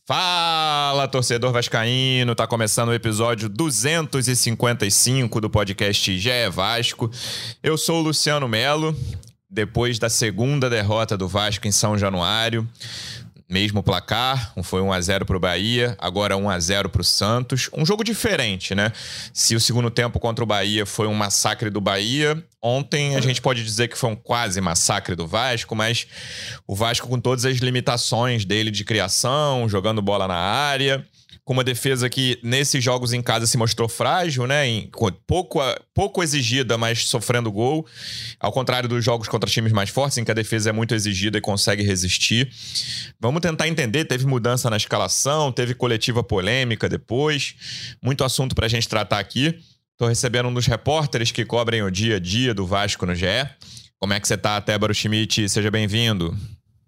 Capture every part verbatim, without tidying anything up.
Fala, torcedor vascaíno, tá começando o episódio duzentos e cinquenta e cinco do podcast G E Vasco. Eu sou o Luciano Melo, depois da segunda derrota do Vasco em São Januário, mesmo placar, foi um a zero pro Bahia, agora um a zero pro Santos. Um jogo diferente, né? Se o segundo tempo contra o Bahia foi um massacre do Bahia, ontem a gente pode dizer que foi um quase massacre do Vasco, mas o Vasco com todas as limitações dele de criação, jogando bola na área, com uma defesa que nesses jogos em casa se mostrou frágil, né? Em, pouco, pouco exigida, mas sofrendo gol. Ao contrário dos jogos contra times mais fortes, em que a defesa é muito exigida e consegue resistir. Vamos tentar entender. Teve mudança na escalação, teve coletiva polêmica depois. Muito assunto pra gente tratar aqui. Tô recebendo um dos repórteres que cobrem o dia a dia do Vasco no G E. Como é que você tá, Tébaro Schmidt? Seja bem-vindo.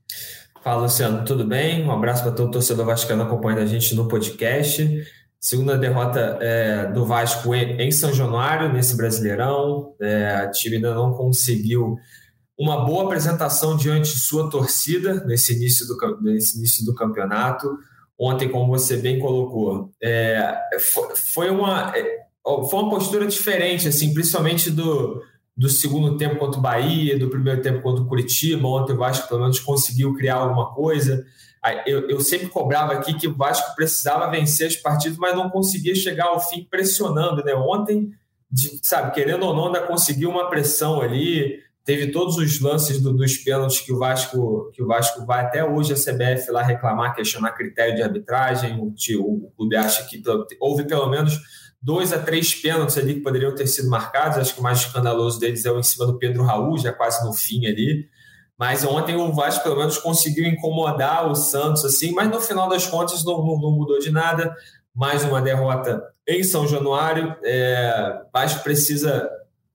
Fala, Luciano, tudo bem? Um abraço para todo torcedor vascaíno acompanhando a gente no podcast. Segunda derrota é, do Vasco em, em São Januário, nesse Brasileirão. É, o time ainda não conseguiu uma boa apresentação diante de sua torcida nesse início do, nesse início do campeonato. Ontem, como você bem colocou, é, foi, foi, uma, foi uma postura diferente, assim, principalmente do... do segundo tempo contra o Bahia, do primeiro tempo contra o Curitiba. Ontem o Vasco pelo menos conseguiu criar alguma coisa. Eu, eu sempre cobrava aqui que o Vasco precisava vencer as partidas, mas não conseguia chegar ao fim pressionando, né? Ontem, de, sabe, querendo ou não, ainda conseguiu uma pressão ali, teve todos os lances do, dos pênaltis que o Vasco que o Vasco vai até hoje a C B F lá reclamar, questionar critério de arbitragem. O, o clube acha que houve pelo menos dois a três pênaltis ali que poderiam ter sido marcados. Acho que o mais escandaloso deles é o em cima do Pedro Raul, já quase no fim ali. Mas ontem o Vasco pelo menos conseguiu incomodar o Santos, assim, mas no final das contas não, não, não mudou de nada. Mais uma derrota em São Januário. É, Vasco precisa...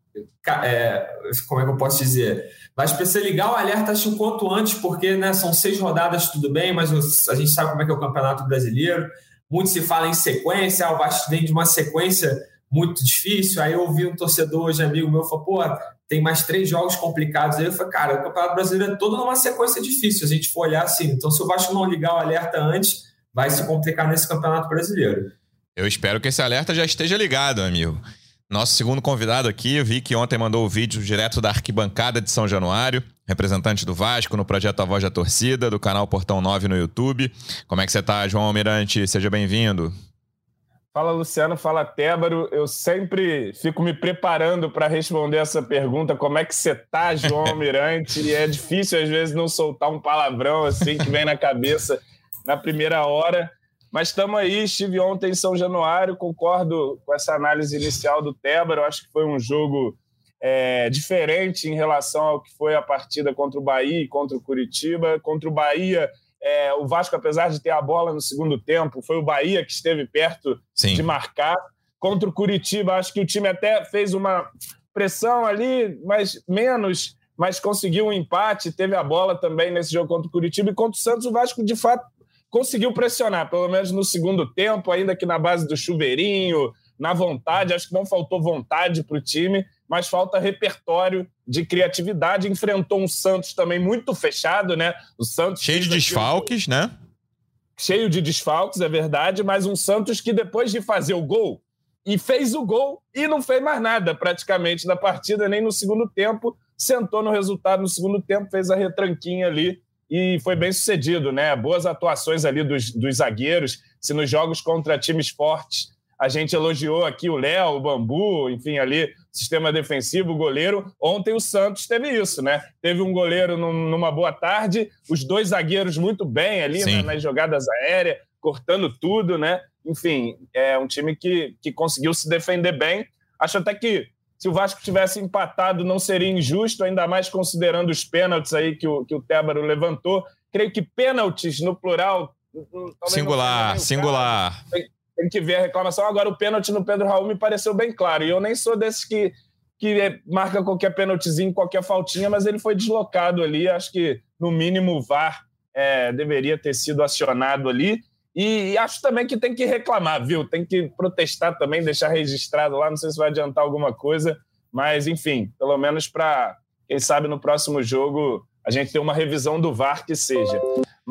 É, como é que eu posso dizer? Vasco precisa ligar o alerta, acho, o quanto antes, porque, né, são seis rodadas, tudo bem, mas a gente sabe como é que é o Campeonato Brasileiro. Muito se fala em sequência, ah, o Vasco vem de uma sequência muito difícil. Aí eu ouvi um torcedor hoje, amigo meu, falou, pô, tem mais três jogos complicados. Aí eu falei, cara, o Campeonato Brasileiro é todo numa sequência difícil, se a gente for olhar assim. Então, se o Vasco não ligar o alerta antes, vai se complicar nesse Campeonato Brasileiro. Eu espero que esse alerta já esteja ligado, amigo. Nosso segundo convidado aqui, eu vi que ontem mandou o vídeo direto da arquibancada de São Januário, representante do Vasco no projeto A Voz da Torcida, do canal Portão nove no YouTube. Como é que você tá, João Almirante? Seja bem-vindo. Fala, Luciano. Fala, Tébaro. Eu sempre fico me preparando para responder essa pergunta. Como é que você tá, João Almirante? E é difícil, às vezes, não soltar um palavrão assim que vem na cabeça na primeira hora. Mas estamos aí, estive ontem em São Januário, concordo com essa análise inicial do Tébaro. Eu acho que foi um jogo é, diferente em relação ao que foi a partida contra o Bahia e contra o Curitiba. Contra o Bahia, é, o Vasco, apesar de ter a bola no segundo tempo, foi o Bahia que esteve perto Sim. de marcar. Contra o Curitiba, acho que o time até fez uma pressão ali, mas menos, mas conseguiu um empate, teve a bola também nesse jogo contra o Curitiba. E contra o Santos, o Vasco, de fato, conseguiu pressionar, pelo menos no segundo tempo, ainda que na base do chuveirinho, na vontade. Acho que não faltou vontade para o time, mas falta repertório de criatividade. Enfrentou um Santos também muito fechado, né? O Santos cheio de desfalques, né? Cheio de desfalques, é verdade, mas um Santos que depois de fazer o gol, e fez o gol e não fez mais nada praticamente na partida, nem no segundo tempo, sentou no resultado no segundo tempo, fez a retranquinha ali, e foi bem sucedido, né? Boas atuações ali dos, dos zagueiros. Se nos jogos contra times fortes a gente elogiou aqui o Léo, o Bambu, enfim, ali, sistema defensivo, o goleiro. Ontem o Santos teve isso, né? Teve um goleiro num, numa boa tarde, os dois zagueiros muito bem ali, né, nas jogadas aéreas, cortando tudo, né? Enfim, é um time que, que conseguiu se defender bem. Acho até que se o Vasco tivesse empatado, não seria injusto, ainda mais considerando os pênaltis aí que o, que o Tébaro levantou. Creio que pênaltis, no plural... Singular, singular. Tem, tem que ver a reclamação. Agora, o pênalti no Pedro Raul me pareceu bem claro. E eu nem sou desses que, que marca qualquer pênaltizinho, qualquer faltinha, mas ele foi deslocado ali. Acho que, no mínimo, o V A R é, deveria ter sido acionado ali. E, e acho também que tem que reclamar, viu? Tem que protestar também, deixar registrado lá. Não sei se vai adiantar alguma coisa, mas, enfim, pelo menos para, quem sabe, no próximo jogo a gente ter uma revisão do V A R que seja.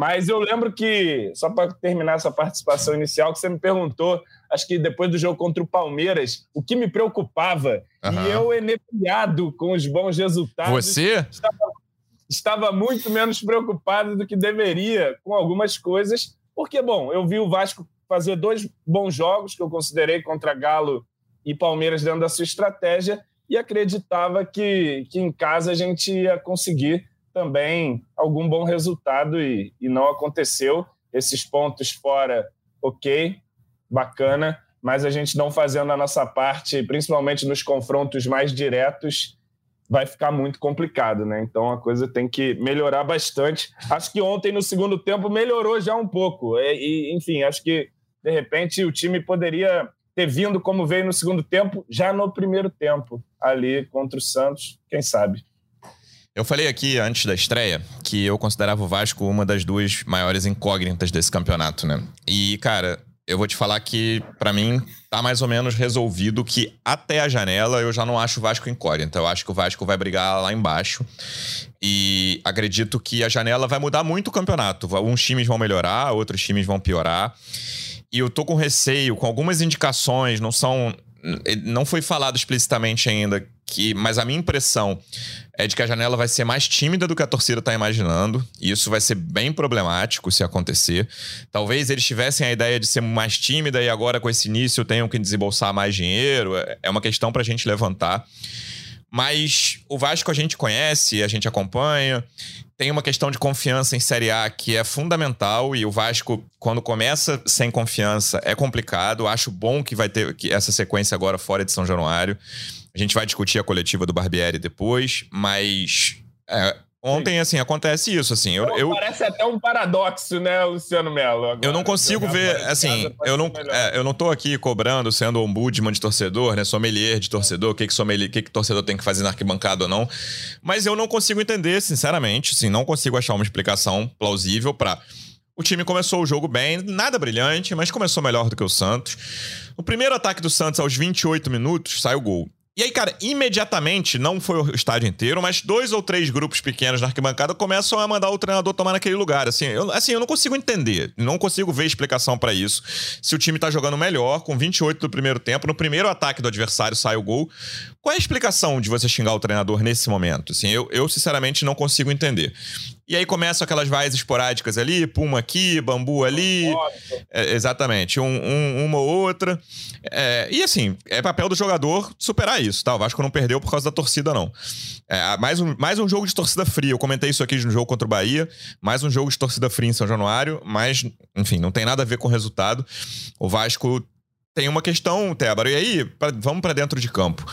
Mas eu lembro que, só para terminar essa participação inicial, que você me perguntou, acho que depois do jogo contra o Palmeiras, o que me preocupava, uhum. e eu enepiado com os bons resultados... Você? Estava, estava muito menos preocupado do que deveria com algumas coisas, porque, bom, eu vi o Vasco fazer dois bons jogos, que eu considerei contra Galo e Palmeiras dentro da sua estratégia, e acreditava que, que em casa a gente ia conseguir também algum bom resultado e, e não aconteceu. Esses pontos fora, ok, bacana, mas a gente não fazendo a nossa parte, principalmente nos confrontos mais diretos, vai ficar muito complicado, né? Então a coisa tem que melhorar bastante. Acho que ontem, no segundo tempo, melhorou já um pouco. E, e, enfim, acho que, de repente, o time poderia ter vindo como veio no segundo tempo, já no primeiro tempo, ali contra o Santos, quem sabe. Eu falei aqui, antes da estreia, que eu considerava o Vasco uma das duas maiores incógnitas desse campeonato, né? E, cara, eu vou te falar que, pra mim, tá mais ou menos resolvido que até a janela eu já não acho o Vasco incógnita. Eu acho que o Vasco vai brigar lá embaixo. E acredito que a janela vai mudar muito o campeonato. Alguns times vão melhorar, outros times vão piorar. E eu tô com receio, com algumas indicações, não são... Não foi falado explicitamente ainda, que, mas a minha impressão é de que a janela vai ser mais tímida do que a torcida está imaginando. E isso vai ser bem problemático se acontecer. Talvez eles tivessem a ideia de ser mais tímida e agora com esse início tenham que desembolsar mais dinheiro. É uma questão para a gente levantar. Mas o Vasco a gente conhece, a gente acompanha. Tem uma questão de confiança em Série A que é fundamental, e o Vasco, quando começa sem confiança, é complicado. Acho bom que vai ter essa sequência agora fora de São Januário. A gente vai discutir a coletiva do Barbieri depois, mas é, ontem, assim, acontece isso, assim. Eu, eu, Parece até um paradoxo, né, Luciano Melo? Agora, eu não consigo ver, assim, eu não, é, eu não tô aqui cobrando, sendo ombudsman de torcedor, né, sommelier de torcedor, o que que, sommelier, o que que torcedor tem que fazer na arquibancada ou não, mas eu não consigo entender, sinceramente, assim, não consigo achar uma explicação plausível pra... O time começou o jogo bem, nada brilhante, mas começou melhor do que o Santos. O primeiro ataque do Santos, aos vinte e oito minutos, sai o gol. E aí, cara, imediatamente, não foi o estádio inteiro, mas dois ou três grupos pequenos na arquibancada começam a mandar o treinador tomar naquele lugar. Assim, eu, assim, eu não consigo entender, não consigo ver explicação pra isso. Se o time tá jogando melhor, com vinte e oito do primeiro tempo, no primeiro ataque do adversário sai o gol. Qual é a explicação de você xingar o treinador nesse momento? Assim, eu, eu sinceramente, não consigo entender. E aí começam aquelas vaias esporádicas ali, puma aqui, bambu ali. É, exatamente, um, um, uma ou outra. É, e assim, é papel do jogador superar isso, tá? O Vasco não perdeu por causa da torcida, não. É, mais, um, mais um jogo de torcida fria. Eu comentei isso aqui no jogo contra o Bahia. Mais um jogo de torcida fria em São Januário. Mas, enfim, não tem nada a ver com o resultado. O Vasco tem uma questão, Tébaro. E aí, pra, vamos pra dentro de campo.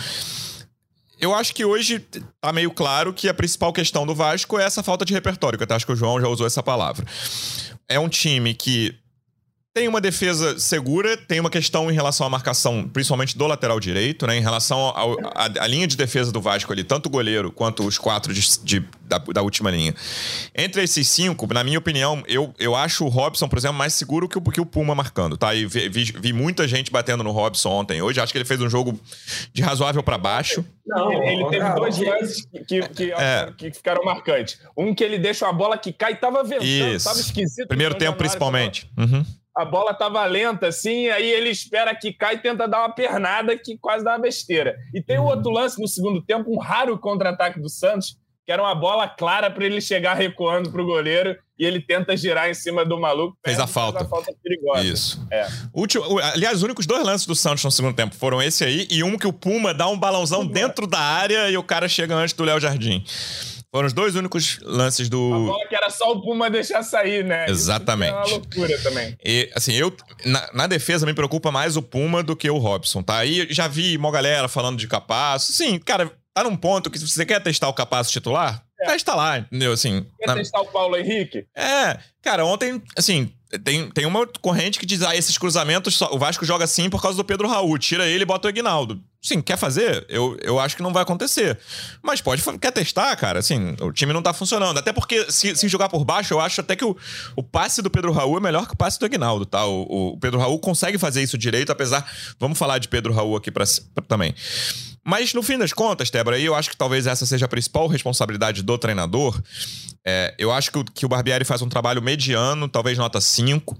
Eu acho que hoje tá meio claro que a principal questão do Vasco é essa falta de repertório, que eu acho que o João já usou essa palavra. É um time que tem uma defesa segura, tem uma questão em relação à marcação, principalmente do lateral direito, né? Em relação à linha de defesa do Vasco ali, tanto o goleiro quanto os quatro de, de, da, da última linha. Entre esses cinco, na minha opinião, eu, eu acho o Robson, por exemplo, mais seguro que o, que o Puma marcando, tá? E vi, vi, vi muita gente batendo no Robson ontem. Hoje acho que ele fez um jogo de razoável para baixo. Não, ele, ele teve não, dois lances que, que, que, é. que ficaram marcantes. Um que ele deixa uma bola que cai e tava ventando, Isso. tava esquisito. Primeiro tempo, principalmente. Tava... Uhum. A bola tava lenta, assim, aí ele espera que cai e tenta dar uma pernada que quase dá uma besteira. E tem o outro lance no segundo tempo, um raro contra-ataque do Santos, que era uma bola clara para ele chegar recuando pro goleiro e ele tenta girar em cima do maluco. Fez a falta. Fez a falta perigosa. Isso. É. Último, aliás, os únicos dois lances do Santos no segundo tempo foram esse aí e um que o Puma dá um balãozão Puma. dentro da área e o cara chega antes do Léo Jardim. Foram os dois únicos lances do... A bola que era só o Puma deixar sair, né? Exatamente. Isso é uma loucura também. E, assim, eu... Na, na defesa, me preocupa mais o Puma do que o Robson, tá? Aí já vi uma galera falando de Capasso. Sim, cara, tá num ponto que se você quer testar o Capasso titular, é. testa lá, entendeu? Assim, quer na... testar o Paulo Henrique? É. Cara, ontem, assim... Tem, tem uma corrente que diz, ah, esses cruzamentos, só, o Vasco joga assim por causa do Pedro Raul. Tira ele e bota o Aguinaldo. Sim, quer fazer? Eu, eu acho que não vai acontecer. Mas pode, quer testar, cara? Assim, o time não tá funcionando. Até porque, se, se jogar por baixo, eu acho até que o, o passe do Pedro Raul é melhor que o passe do Aguinaldo, tá? O, o Pedro Raul consegue fazer isso direito, apesar... Vamos falar de Pedro Raul aqui pra, pra, também. Mas, no fim das contas, Tébora, aí eu acho que talvez essa seja a principal responsabilidade do treinador. É, eu acho que o, que o Barbieri faz um trabalho mediano, talvez nota cinco.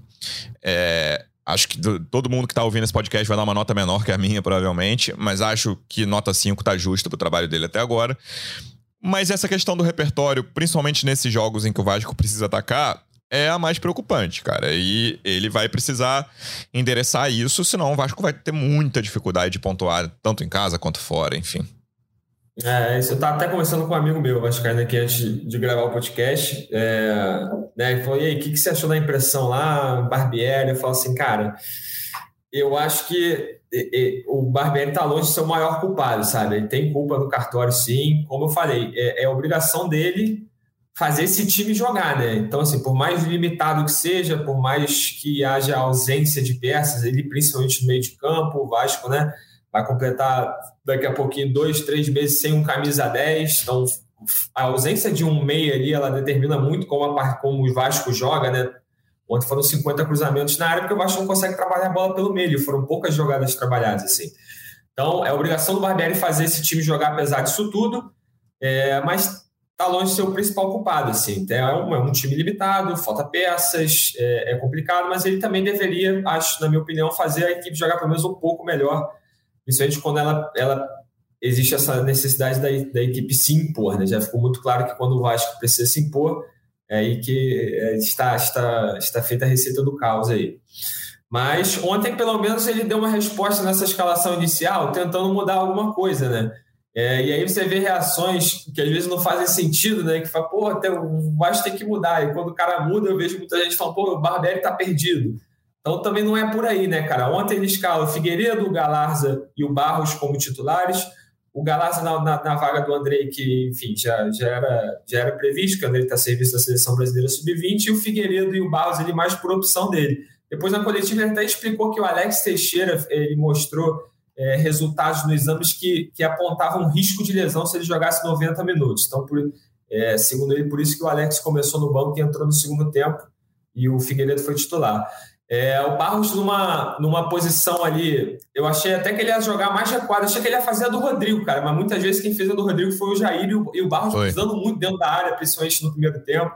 É, acho que do, todo mundo que tá ouvindo esse podcast vai dar uma nota menor que a minha, provavelmente. Mas acho que nota cinco tá justa pro trabalho dele até agora. Mas essa questão do repertório, principalmente nesses jogos em que o Vasco precisa atacar, é a mais preocupante, cara. E ele vai precisar endereçar isso, senão o Vasco vai ter muita dificuldade de pontuar, tanto em casa quanto fora, enfim. É, isso eu tava até conversando com um amigo meu, vascaíno, aqui antes de gravar o podcast. É, né, ele falou, e aí, o que, que você achou da impressão lá, Barbieri? Eu falo assim, cara, eu acho que e, e, o Barbieri tá longe de ser o maior culpado, sabe? Ele tem culpa no cartório, sim. Como eu falei, é, é obrigação dele fazer esse time jogar, né? Então, assim, por mais limitado que seja, por mais que haja ausência de peças, ele principalmente no meio de campo, o Vasco, né? Vai completar daqui a pouquinho dois, três meses sem um camisa dez. Então, a ausência de um meia ali, ela determina muito como, a, como o Vasco joga, né? Ontem foram cinquenta cruzamentos na área, porque o Vasco não consegue trabalhar a bola pelo meio. Foram poucas jogadas trabalhadas, assim. Então, é obrigação do Barbieri fazer esse time jogar apesar disso tudo, é, mas tá longe de ser o principal culpado, assim. É um, é um time limitado, falta peças, é, é complicado, mas ele também deveria, acho, na minha opinião, fazer a equipe jogar pelo menos um pouco melhor, principalmente quando ela, ela existe essa necessidade da, da equipe se impor, né? Já ficou muito claro que quando o Vasco precisa se impor, é aí que é, está, está, está feita a receita do caos aí. Mas ontem, pelo menos, ele deu uma resposta nessa escalação inicial, tentando mudar alguma coisa, né? É, e aí você vê reações que às vezes não fazem sentido, né? Que fala, pô, até o Vasco tem que mudar. E quando o cara muda, eu vejo muita gente falando, pô, o Barbieri tá perdido. Então também não é por aí, né, cara? Ontem ele escala o Figueiredo, o Galarza e o Barros como titulares. O Galarza na, na, na vaga do Andrei, que, enfim, já, já, era, já era previsto, quando ele está a serviço da Seleção Brasileira sub vinte, e o Figueiredo e o Barros ele mais por opção dele. Depois na coletiva ele até explicou que o Alex Teixeira ele mostrou é, resultados nos exames que, que apontavam um risco de lesão se ele jogasse noventa minutos. Então, por, é, segundo ele, por isso que o Alex começou no banco e entrou no segundo tempo e o Figueiredo foi titular. É, o Barros numa, numa posição ali, eu achei até que ele ia jogar mais recuado, achei que ele ia fazer a do Rodrigo, cara, mas muitas vezes quem fez a do Rodrigo foi o Jair e o, e o Barros cruzando muito dentro da área, principalmente no primeiro tempo.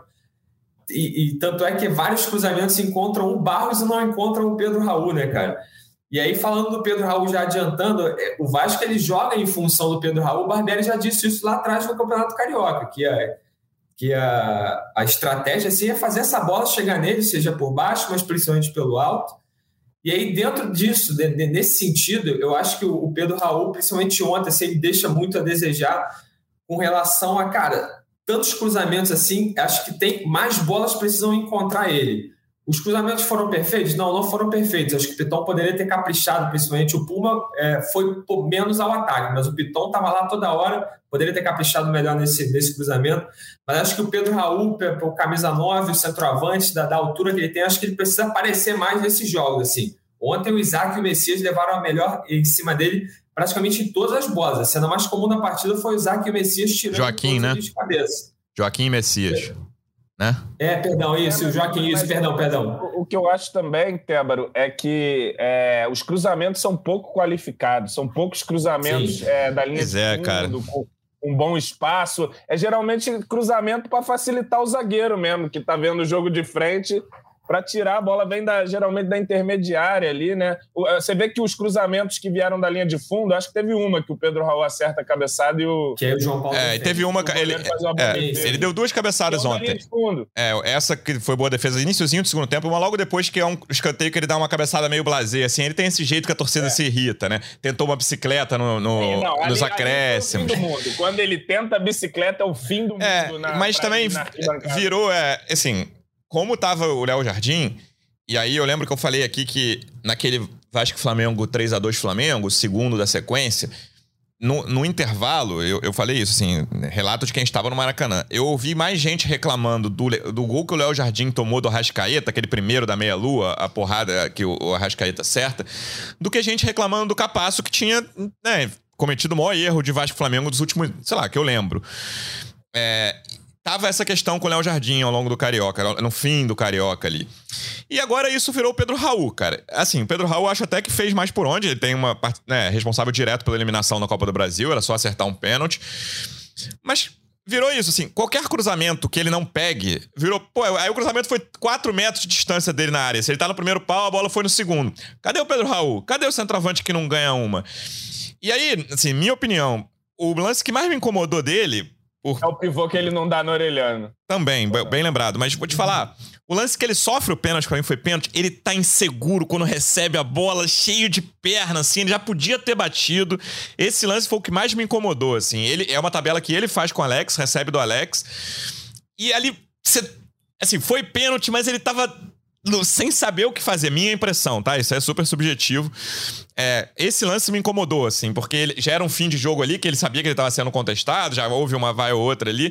E, e tanto é que vários cruzamentos encontram o Barros e não encontram o Pedro Raul, né, cara? E aí, falando do Pedro Raul, já adiantando, o Vasco ele joga em função do Pedro Raul. O Barbieri já disse isso lá atrás no Campeonato Carioca, que, é, que a, a estratégia assim, é fazer essa bola chegar nele, seja por baixo, mas principalmente pelo alto. E aí, dentro disso, de, de, nesse sentido, eu acho que o, o Pedro Raul, principalmente ontem, assim, ele deixa muito a desejar com relação a, cara, tantos cruzamentos assim, acho que tem mais bolas precisam encontrar ele. Os cruzamentos foram perfeitos? Não, não foram perfeitos. Acho que o Piton poderia ter caprichado, principalmente o Puma é, foi menos ao ataque, mas o Piton estava lá toda hora, poderia ter caprichado melhor nesse, nesse cruzamento. Mas acho que o Pedro Raul, o camisa nove, o centroavante, da, da altura que ele tem, acho que ele precisa aparecer mais nesses jogos. Assim. Ontem o Isaac e o Messias levaram a melhor em cima dele praticamente em todas as bolas. A cena mais comum da partida foi o Isaac e o Messias tirando Joaquim, né? de cabeça. Joaquim e Messias. É. Né? É, perdão, isso, é, mas, Joaquim, isso, perdão, perdão. O, o que eu acho também, Tébaro, é que é, os cruzamentos são pouco qualificados, são poucos cruzamentos é, da linha de é, fundo, cara. com um bom espaço. É geralmente cruzamento para facilitar o zagueiro mesmo, que tá vendo o jogo de frente, para tirar a bola, vem da, geralmente da intermediária ali, né? Você vê que os cruzamentos que vieram da linha de fundo, acho que teve uma que o Pedro Raul acerta a cabeçada e o... Que é o João Paulo. É, teve uma... Ele, uma é, ele deu duas cabeçadas ontem. De fundo. É, essa que foi boa defesa, iniciozinho do segundo tempo, mas logo depois que é um escanteio que ele dá uma cabeçada meio blasé, assim, ele tem esse jeito que a torcida é. se irrita, né? Tentou uma bicicleta no, no, Sim, não, nos ali, acréscimos. Ali é o fim do mundo. Quando ele tenta a bicicleta, é o fim do mundo. É, na, mas também virou, é, assim... Como tava o Léo Jardim, e aí eu lembro que eu falei aqui que naquele Vasco-Flamengo três a dois Flamengo, segundo da sequência, no, no intervalo, eu, eu falei isso, assim, relato de quem estava no Maracanã. Eu ouvi mais gente reclamando do, do gol que o Léo Jardim tomou do Arrascaeta, aquele primeiro da meia-lua, a porrada que o, o Arrascaeta acerta, do que gente reclamando do Capasso, que tinha, né, cometido o maior erro de Vasco-Flamengo dos últimos, sei lá, que eu lembro. É... Tava essa questão com o Léo Jardim ao longo do Carioca, no fim do Carioca ali. E agora isso virou o Pedro Raul, cara. Assim, o Pedro Raul acho até que fez mais por onde. Ele tem uma, né, responsável direto pela eliminação na Copa do Brasil, era só acertar um pênalti. Mas virou isso, assim, qualquer cruzamento que ele não pegue, virou, pô, aí o cruzamento foi quatro metros de distância dele na área. Se ele tá no primeiro pau, a bola foi no segundo. Cadê o Pedro Raul? Cadê o centroavante que não ganha uma? E aí, assim, minha opinião, o lance que mais me incomodou dele... Por... É o pivô que ele não dá no Orelhano. Também, bem, bem lembrado. Mas vou te falar, o lance que ele sofre o pênalti, pra mim foi pênalti, ele tá inseguro quando recebe a bola, cheio de perna, assim, ele já podia ter batido. Esse lance foi o que mais me incomodou, assim. Ele, é uma tabela que ele faz com o Alex, recebe do Alex. E ali, cê, assim, foi pênalti, mas ele tava... sem saber o que fazer, minha impressão, tá? Isso é super subjetivo. É, esse lance me incomodou, assim, porque ele, já era um fim de jogo ali, que ele sabia que ele estava sendo contestado, já houve uma vai ou outra ali.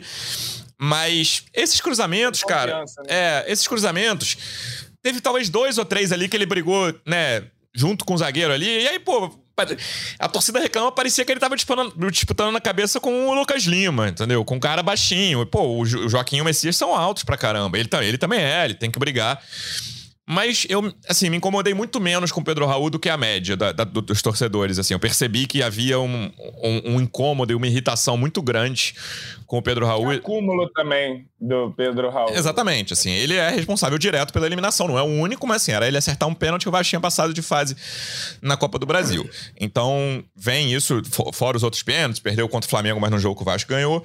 Mas esses cruzamentos, cara... Né? É, esses cruzamentos... Teve talvez dois ou três ali que ele brigou, né, junto com o zagueiro ali. E aí, pô, a torcida reclama, parecia que ele tava disputando, disputando na cabeça com o Lucas Lima, entendeu? Com um cara baixinho. Pô, o Joaquim e o Messias são altos pra caramba. Ele, ele também é, ele tem que brigar. Mas eu, assim, me incomodei muito menos com o Pedro Raul do que a média da, da, dos torcedores, assim. Eu percebi que havia um, um, um incômodo e uma irritação muito grande com o Pedro Raul. O acúmulo também do Pedro Raul. Exatamente, assim. Ele é responsável direto pela eliminação. Não é o único, mas assim, era ele acertar um pênalti que o Vasco tinha passado de fase na Copa do Brasil. Então, vem isso, fora os outros pênaltis, perdeu contra o Flamengo, mas no jogo que o Vasco ganhou.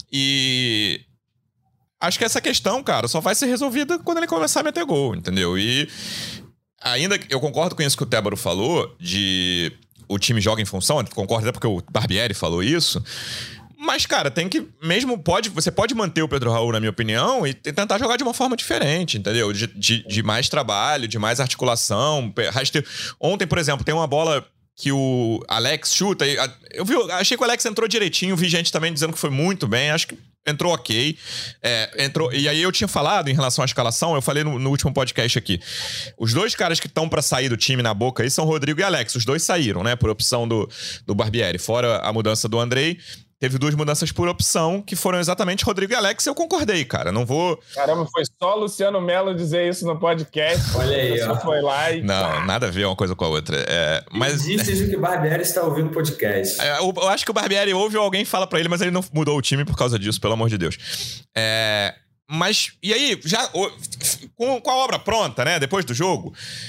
E... acho que essa questão, cara, só vai ser resolvida quando ele começar a meter gol, entendeu? E ainda eu concordo com isso que o Tébaro falou, de o time joga em função, eu concordo até porque o Barbieri falou isso, mas, cara, tem que, mesmo pode, você pode manter o Pedro Raul, na minha opinião, e tentar jogar de uma forma diferente, entendeu? De, de, de mais trabalho, de mais articulação. Ontem, por exemplo, tem uma bola... que o Alex chuta, eu vi, achei que o Alex entrou direitinho, vi gente também dizendo que foi muito bem, acho que entrou ok, é, entrou, e aí eu tinha falado em relação à escalação, eu falei no, no último podcast aqui, os dois caras que estão pra sair do time na boca aí são Rodrigo e Alex, os dois saíram, né, por opção do, do Barbieri, fora a mudança do Andrei. Teve duas mudanças por opção, que foram exatamente Rodrigo e Alex, e eu concordei, cara. Não vou... Caramba, foi só Luciano Melo dizer isso no podcast. Olha aí, ó. Foi lá e... Não, nada a ver uma coisa com a outra. É, mas... Disse que o Barbieri está ouvindo o podcast. É, eu, eu acho que o Barbieri ouve ou alguém fala pra ele, mas ele não mudou o time por causa disso, pelo amor de Deus. É, mas, e aí, já com, com a obra pronta, né, depois do jogo,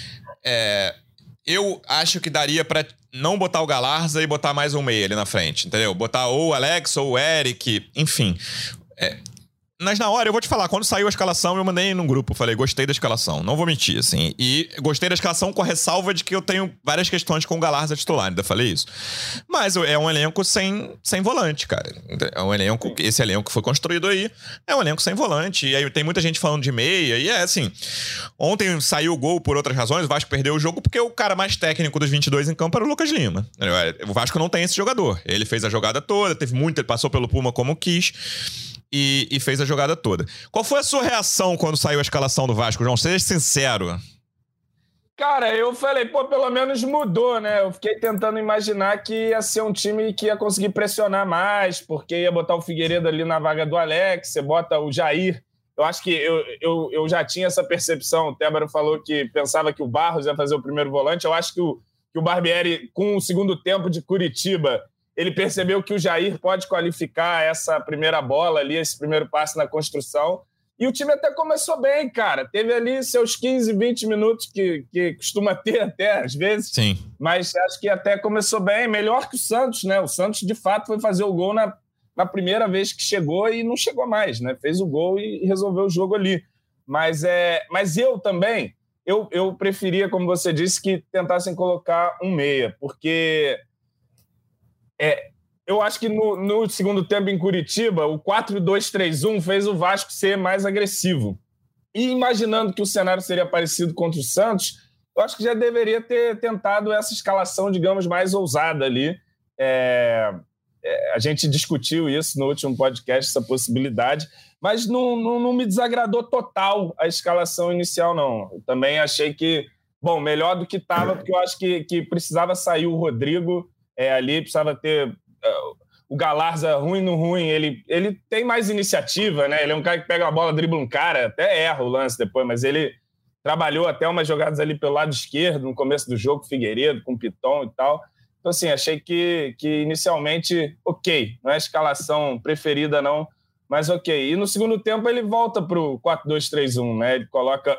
é, eu acho que daria pra não botar o Galarza e botar mais um meia ali na frente, entendeu? Botar ou o Alex ou o Eric, enfim. É, mas na hora, eu vou te falar, quando saiu a escalação, eu mandei num grupo, falei, gostei da escalação, não vou mentir, assim. E gostei da escalação com a ressalva de que eu tenho várias questões com o Galarza titular, ainda falei isso. Mas é um elenco sem, sem volante, cara. É um elenco, esse elenco que foi construído aí, é um elenco sem volante. E aí tem muita gente falando de meia, e é assim, ontem saiu o gol por outras razões, o Vasco perdeu o jogo porque o cara mais técnico dos vinte e dois em campo era o Lucas Lima. O Vasco não tem esse jogador. Ele fez a jogada toda, teve muito, ele passou pelo Puma como quis. E, e fez a jogada toda. Qual foi a sua reação quando saiu a escalação do Vasco, João? Seja sincero. Cara, eu falei, pô, pelo menos mudou, né? Eu fiquei tentando imaginar que ia ser um time que ia conseguir pressionar mais, porque ia botar o Figueiredo ali na vaga do Alex, você bota o Jair. Eu acho que eu, eu, eu já tinha essa percepção. O Tébaro falou que pensava que o Barros ia fazer o primeiro volante. Eu acho que o, que o Barbieri, com o segundo tempo de Curitiba, ele percebeu que o Jair pode qualificar essa primeira bola ali, esse primeiro passe na construção. E o time até começou bem, cara. Teve ali seus quinze, vinte minutos que, que costuma ter até, às vezes. Sim. Mas acho que até começou bem. Melhor que o Santos, né? O Santos, de fato, foi fazer o gol na, na primeira vez que chegou e não chegou mais, né? Fez o gol e resolveu o jogo ali. Mas, é, mas eu também, eu, eu preferia, como você disse, que tentassem colocar um meia, porque... É, eu acho que no, no segundo tempo em Curitiba, o quatro dois três um fez o Vasco ser mais agressivo. E imaginando que o cenário seria parecido contra o Santos, eu acho que já deveria ter tentado essa escalação, digamos, mais ousada ali. É, é, a gente discutiu isso no último podcast, essa possibilidade, mas não, não, não me desagradou total a escalação inicial, não. Eu também achei que, bom, melhor do que estava, porque eu acho que, que precisava sair o Rodrigo. É, ali precisava ter uh, o Galarza ruim no ruim, ele, ele tem mais iniciativa, né? Ele é um cara que pega a bola, dribla um cara, até erra o lance depois, mas ele trabalhou até umas jogadas ali pelo lado esquerdo, no começo do jogo, Figueiredo, com Piton e tal. Então, assim, achei que, que inicialmente, ok, não é a escalação preferida, não, Mas ok. E no segundo tempo ele volta pro quatro dois três um, né? Ele coloca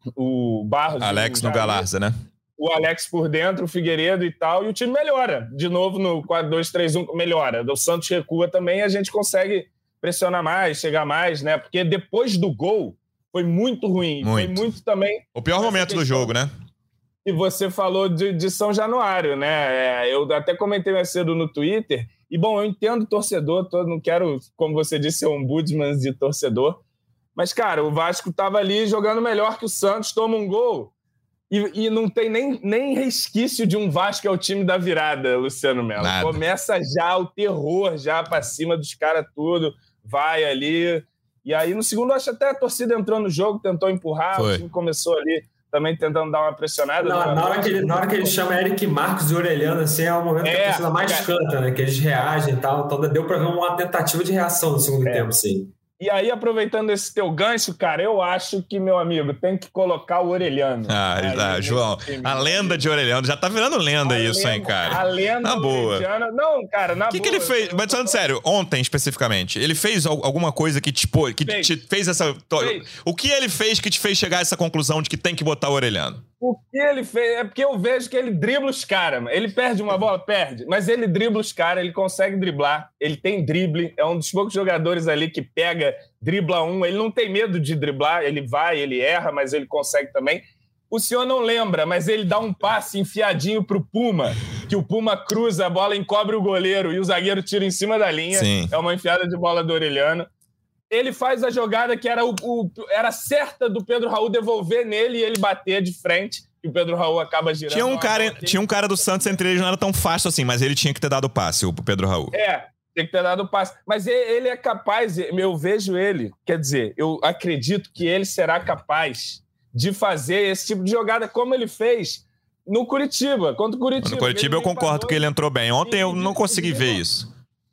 o Barros... Alex no Galarza, né? O Alex por dentro, o Figueiredo e tal, e o time melhora. De novo no quatro dois três um, melhora. O Santos recua também e a gente consegue pressionar mais, chegar mais, né? Porque depois do gol foi muito ruim. Muito. Foi muito também... O pior momento do jogo, né? E você falou de, de São Januário, né? É, eu até comentei mais cedo no Twitter. E, bom, eu entendo o torcedor, tô, não quero, como você disse, ser um ombudsman de torcedor. Mas, cara, o Vasco estava ali jogando melhor que o Santos, toma um gol e, e não tem nem, nem resquício de um Vasco é o time da virada, Luciano Melo. Nada. Começa já o terror, já para cima dos caras tudo, vai ali. E aí, no segundo, acho até a torcida entrou no jogo, tentou empurrar, Foi. o time começou ali também tentando dar uma pressionada. Não, na, hora que ele, na hora que ele chama Eric Marcos e Orelhano, assim, é o momento é, que a torcida mais é. canta, né? Que eles reagem e tal. Então deu pra ver uma tentativa de reação no segundo é. tempo, sim. E aí, aproveitando esse teu gancho, cara, eu acho que, meu amigo, tem que colocar o Orelhano. Ah, aí, ah João, a lenda de Orelhano. Já tá virando lenda a isso, lenda, hein, cara? A lenda na boa. Não, cara, na que boa. O que ele fez? Mas falando sério, ontem especificamente, ele fez alguma coisa que, tipo, que fez. te fez essa... Fez. O que ele fez que te fez chegar a essa conclusão de que tem que botar o Orelhano? O que ele fez... É porque eu vejo que ele dribla os caras. Ele perde uma bola? Perde. Mas ele dribla os caras, ele consegue driblar. Ele tem drible. É um dos poucos jogadores ali que pega, dribla um. Ele não tem medo de driblar. Ele vai, ele erra, mas ele consegue também. O senhor não lembra, mas ele dá um passe enfiadinho pro Puma, que o Puma cruza a bola, encobre o goleiro e o zagueiro tira em cima da linha. Sim. É uma enfiada de bola do Orelhano. Ele faz a jogada que era, o, o, era certa do Pedro Raul devolver nele e ele bater de frente, e o Pedro Raul acaba girando. Tinha um cara, tinha um cara do Santos entre eles, não era tão fácil assim, mas ele tinha que ter dado o passe, o Pedro Raul. É, tem que ter dado o passe. Mas ele é capaz, eu vejo ele, quer dizer, eu acredito que ele será capaz de fazer esse tipo de jogada como ele fez no Curitiba, contra o Curitiba. No Curitiba eu concordo que ele entrou bem. Ontem eu não consegui ver isso.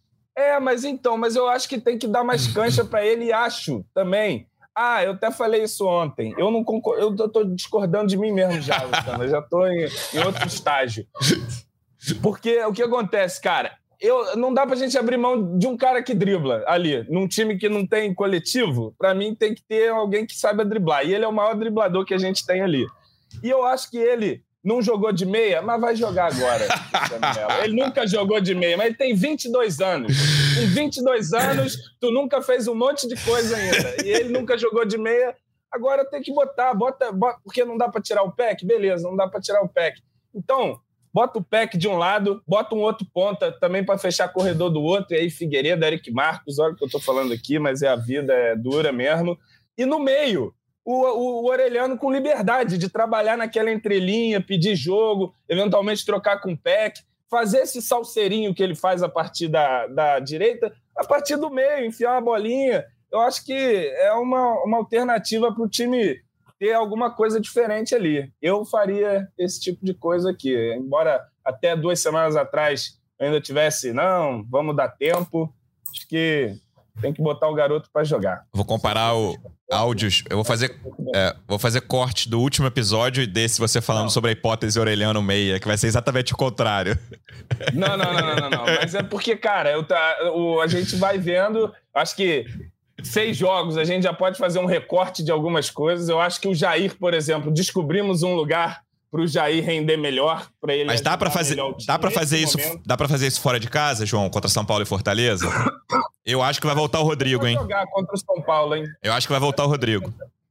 É, mas então, mas eu acho que tem que dar mais cancha para ele e acho também. Ah, eu até falei isso ontem. Eu não concordo, eu tô discordando de mim mesmo já, Luciano. Eu já tô em, em outro estágio. Porque o que acontece, cara, eu, não dá pra gente abrir mão de um cara que dribla ali. Num time que não tem coletivo, pra mim tem que ter alguém que saiba driblar. E ele é o maior driblador que a gente tem ali. E eu acho que ele não jogou de meia, mas vai jogar agora. Ele nunca jogou de meia, mas ele tem vinte e dois anos. Com vinte e dois anos, tu nunca fez um monte de coisa ainda. E ele nunca jogou de meia. Agora tem que botar, bota, bota porque não dá pra tirar o pack? Beleza, não dá pra tirar o pack. Então, bota o pack de um lado, bota um outro ponta também para fechar corredor do outro, e aí Figueiredo, Eric Marcos, olha o que eu tô falando aqui, mas é a vida é dura mesmo. E no meio, o, o, o Orelhano com liberdade de trabalhar naquela entrelinha, pedir jogo, eventualmente trocar com o pack, fazer esse salseirinho que ele faz a partir da, da direita, a partir do meio, enfiar uma bolinha. Eu acho que é uma, uma alternativa para o time ter alguma coisa diferente ali. Eu faria esse tipo de coisa aqui. Embora até duas semanas atrás eu ainda tivesse, não, vamos dar tempo. Acho que tem que botar o garoto para jogar. Vou comparar o áudios. Eu vou fazer, é, vou fazer corte do último episódio e desse você falando não. sobre a hipótese Orelhano meia, que vai ser exatamente o contrário. Não, não, não, não, não. Mas é porque, cara, eu tá, o, a gente vai vendo. Acho que seis jogos, a gente já pode fazer um recorte de algumas coisas. Eu acho que o Jair, por exemplo, descobrimos um lugar para o Jair render melhor, para ele. Mas dá para fazer, dá para fazer isso, momento. dá para fazer isso fora de casa, João, contra São Paulo e Fortaleza? Eu acho que vai voltar o Rodrigo, hein? Vai jogar contra o São Paulo, hein? Eu acho que vai voltar o Rodrigo.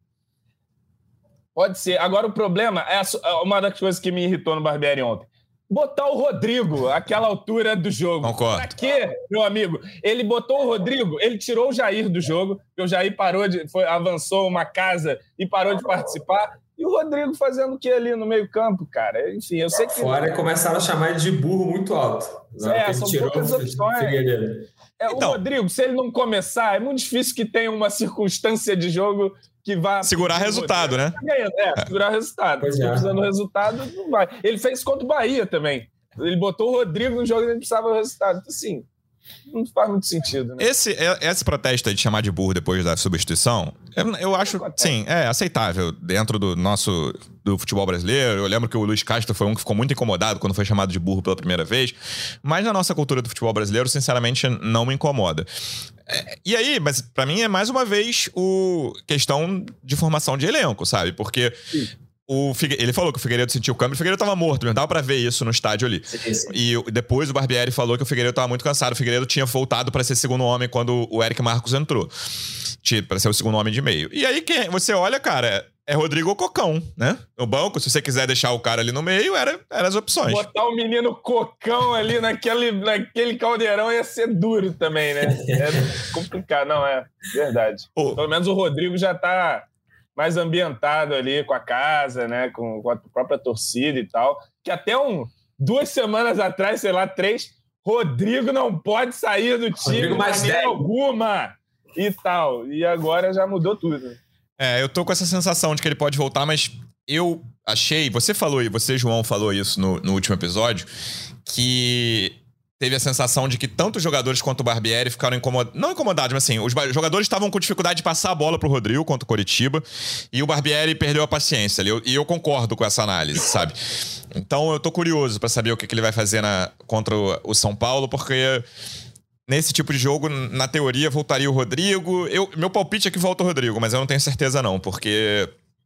Pode ser. Agora o problema é uma das coisas que me irritou no Barbieri ontem. Botar o Rodrigo àquela altura do jogo. Concordo. Pra quê, meu amigo? Ele botou o Rodrigo, ele tirou o Jair do jogo, porque o Jair parou de, foi, avançou uma casa e parou de participar. E o Rodrigo fazendo o que ali no meio campo, cara? Enfim, eu sei que... Fora começaram a chamar ele de burro muito alto. É, são poucas opções. É, então, o Rodrigo, se ele não começar, é muito difícil que tenha uma circunstância de jogo que vá... Segurar resultado, né? É, segurar resultado. Se é. precisando do resultado, não vai. Ele fez contra o Bahia também. Ele botou o Rodrigo no jogo e ele precisava do resultado. Então, assim, não faz muito sentido, né? Esse, esse protesto de chamar de burro depois da substituição, eu, eu acho, sim, é aceitável dentro do nosso do futebol brasileiro. Eu lembro que o Luiz Castro foi um que ficou muito incomodado quando foi chamado de burro pela primeira vez, mas na nossa cultura do futebol brasileiro, sinceramente, não me incomoda. É, e aí, mas pra mim é mais uma vez o questão de formação de elenco, sabe? Porque... Sim. O Figue... Ele falou que o Figueiredo sentiu o câmbio. O Figueiredo tava morto, não dava pra ver isso no estádio ali. Sim, sim. E depois o Barbieri falou que o Figueiredo tava muito cansado. O Figueiredo tinha voltado pra ser segundo homem quando o Eric Marcos entrou. Pra ser o segundo homem de meio. E aí quem... você olha, cara, é Rodrigo ou Cocão, né? No banco, se você quiser deixar o cara ali no meio, era, era as opções. Botar o menino Cocão ali naquele, naquele caldeirão ia ser duro também, né? É complicado, não, é verdade. Oh. Pelo menos o Rodrigo já tá... mais ambientado ali com a casa, né, com, com a própria torcida e tal, que até um, duas semanas atrás, sei lá, três, Rodrigo não pode sair do time de maneira alguma e tal, e agora já mudou tudo. É, eu tô com essa sensação de que ele pode voltar, mas eu achei, você falou, e você, João, falou isso no, no último episódio, que... teve a sensação de que tanto os jogadores quanto o Barbieri ficaram incomodados. Não incomodados, mas assim, os jogadores estavam com dificuldade de passar a bola pro Rodrigo contra o Coritiba e o Barbieri perdeu a paciência ali. E eu concordo com essa análise, sabe? Então eu tô curioso pra saber o que, que ele vai fazer na, contra o, o São Paulo, porque nesse tipo de jogo, na teoria, voltaria o Rodrigo. Eu, meu palpite é que volta o Rodrigo, mas eu não tenho certeza não, porque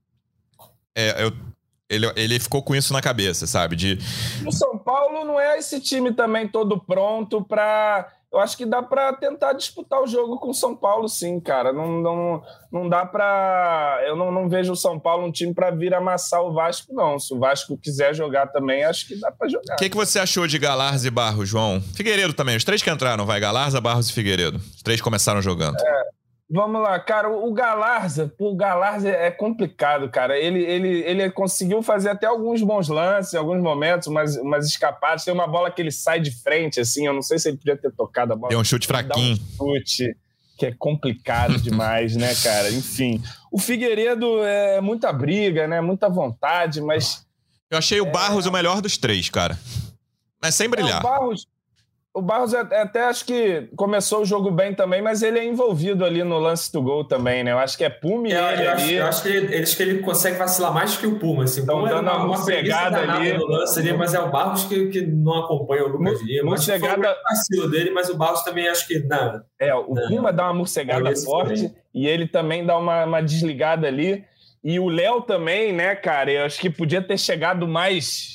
é, eu... Ele, ele ficou com isso na cabeça, sabe? De... O São Paulo não é esse time também todo pronto pra... Eu acho que dá pra tentar disputar o jogo com o São Paulo, sim, cara. Não, não, não dá pra... Eu não, não vejo o São Paulo um time pra vir amassar o Vasco, não. Se o Vasco quiser jogar também, acho que dá pra jogar. O que, que você achou de Galarza e Barros, João? Figueiredo também. Os três que entraram, vai. Galarza, Barros e Figueiredo. Os três começaram jogando. É... Vamos lá, cara, o Galarza, o Galarza é complicado, cara. Ele, ele, ele conseguiu fazer até alguns bons lances, em alguns momentos, umas, umas escapadas. Tem uma bola que ele sai de frente, assim, eu não sei se ele podia ter tocado a bola. Deu um chute fraquinho. Dá um chute que é complicado demais, né, cara? Enfim, o Figueiredo é muita briga, né, muita vontade, mas... Eu achei o Barros é... o melhor dos três, cara. Mas sem brilhar. É, o Barros... O Barros até acho que começou o jogo bem também, mas ele é envolvido ali no lance do gol também, né? Eu acho que é Puma e é, ele eu ali. Acho, eu acho que ele, acho que ele consegue vacilar mais que o Puma. Assim. Então, Puma dando é uma, uma pegada ali. No lance ali, mas é o Barros que, que não acompanha o Lucas Lima. Acho que foi o vacilo dele, mas o Barros também acho que nada. É, o não, Puma dá uma morcegada forte também. E ele também dá uma, uma desligada ali. E o Léo também, né, cara? Eu acho que podia ter chegado mais...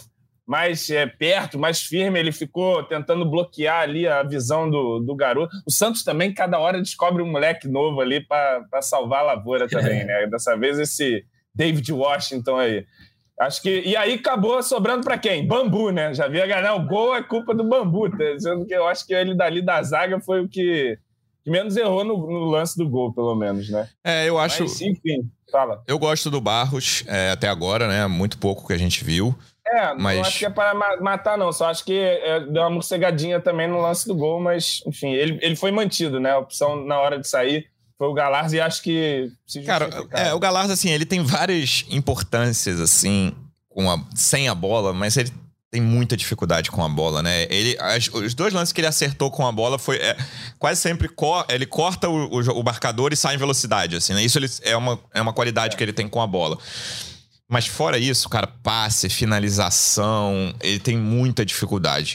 mais é, perto, mais firme, ele ficou tentando bloquear ali a visão do, do garoto. O Santos também, cada hora, descobre um moleque novo ali para salvar a lavoura também, né? Dessa vez esse David Washington aí. Acho que... E aí acabou sobrando para quem? Bambu, né? Já via ganhar o gol, é culpa do Bambu, tá dizendo que eu acho que ele dali da zaga foi o que, que menos errou no, no lance do gol, pelo menos, né? É, eu acho... Mas, enfim, fala. Eu gosto do Barros, é, até agora, né? Muito pouco que a gente viu. É, mas... não acho que é para matar, não. Só acho que é, deu uma morcegadinha também no lance do gol, mas, enfim, ele, ele foi mantido, né? A opção na hora de sair foi o Galarza e acho que se Cara, é, o Galarza, assim, ele tem várias importâncias, assim, com a, sem a bola, mas ele tem muita dificuldade com a bola, né? Ele, as, os dois lances que ele acertou com a bola foi é, quase sempre co- ele corta o, o, o marcador e sai em velocidade, assim, né? Isso ele, é, uma, é uma qualidade é. que ele tem com a bola. Mas fora isso, cara, passe, finalização, ele tem muita dificuldade.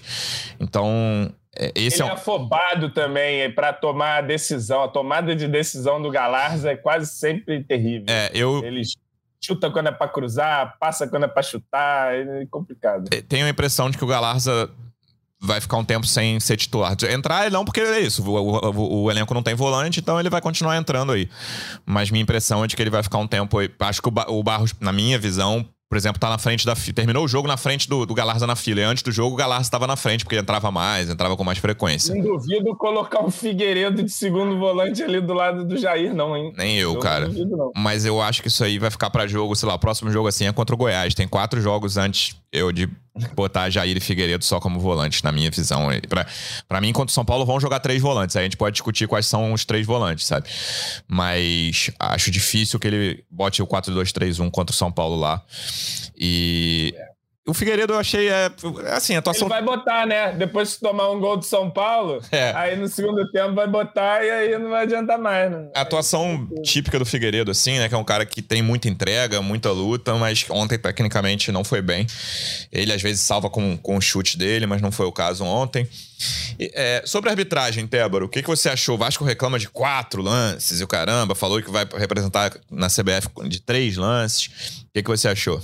Então, esse ele é, um... é afobado também para tomar a decisão. A tomada de decisão do Galarza é quase sempre terrível. É, eu... Ele chuta quando é para cruzar, passa quando é para chutar, é complicado. Tenho a impressão de que o Galarza vai ficar um tempo sem ser titular. Entrar não, porque é isso, o, o, o elenco não tem volante, então ele vai continuar entrando aí. Mas minha impressão é de que ele vai ficar um tempo aí. Acho que o, o Barros, na minha visão, por exemplo, tá na frente da fila. Terminou o jogo na frente do, do Galarza na fila. E antes do jogo, o Galarza estava na frente, porque entrava mais, entrava com mais frequência. Não duvido colocar o Figueiredo de segundo volante ali do lado do Jair, não, hein? Nem eu, eu cara. Não duvido, não. Mas eu acho que isso aí vai ficar pra jogo, sei lá, o próximo jogo assim é contra o Goiás. Tem quatro jogos antes eu de botar Jair e Figueiredo só como volantes, na minha visão. Pra, pra mim, contra o São Paulo, vão jogar três volantes. Aí a gente pode discutir quais são os três volantes, sabe? Mas acho difícil que ele bote o quatro dois três um contra o São Paulo lá. E O Figueiredo eu achei, é, assim, a atuação... Ele vai botar, né? Depois de tomar um gol do São Paulo, é. aí no segundo tempo vai botar e aí não vai adiantar mais, né? A atuação aí, típica do Figueiredo, assim, né? Que é um cara que tem muita entrega, muita luta, mas ontem, tecnicamente, não foi bem. Ele, às vezes, salva com, com o chute dele, mas não foi o caso ontem. E, é, sobre a arbitragem, Tébaro, o que, que você achou? O Vasco reclama de quatro lances e o caramba, falou que vai representar na C B F de três lances. O que, que você achou?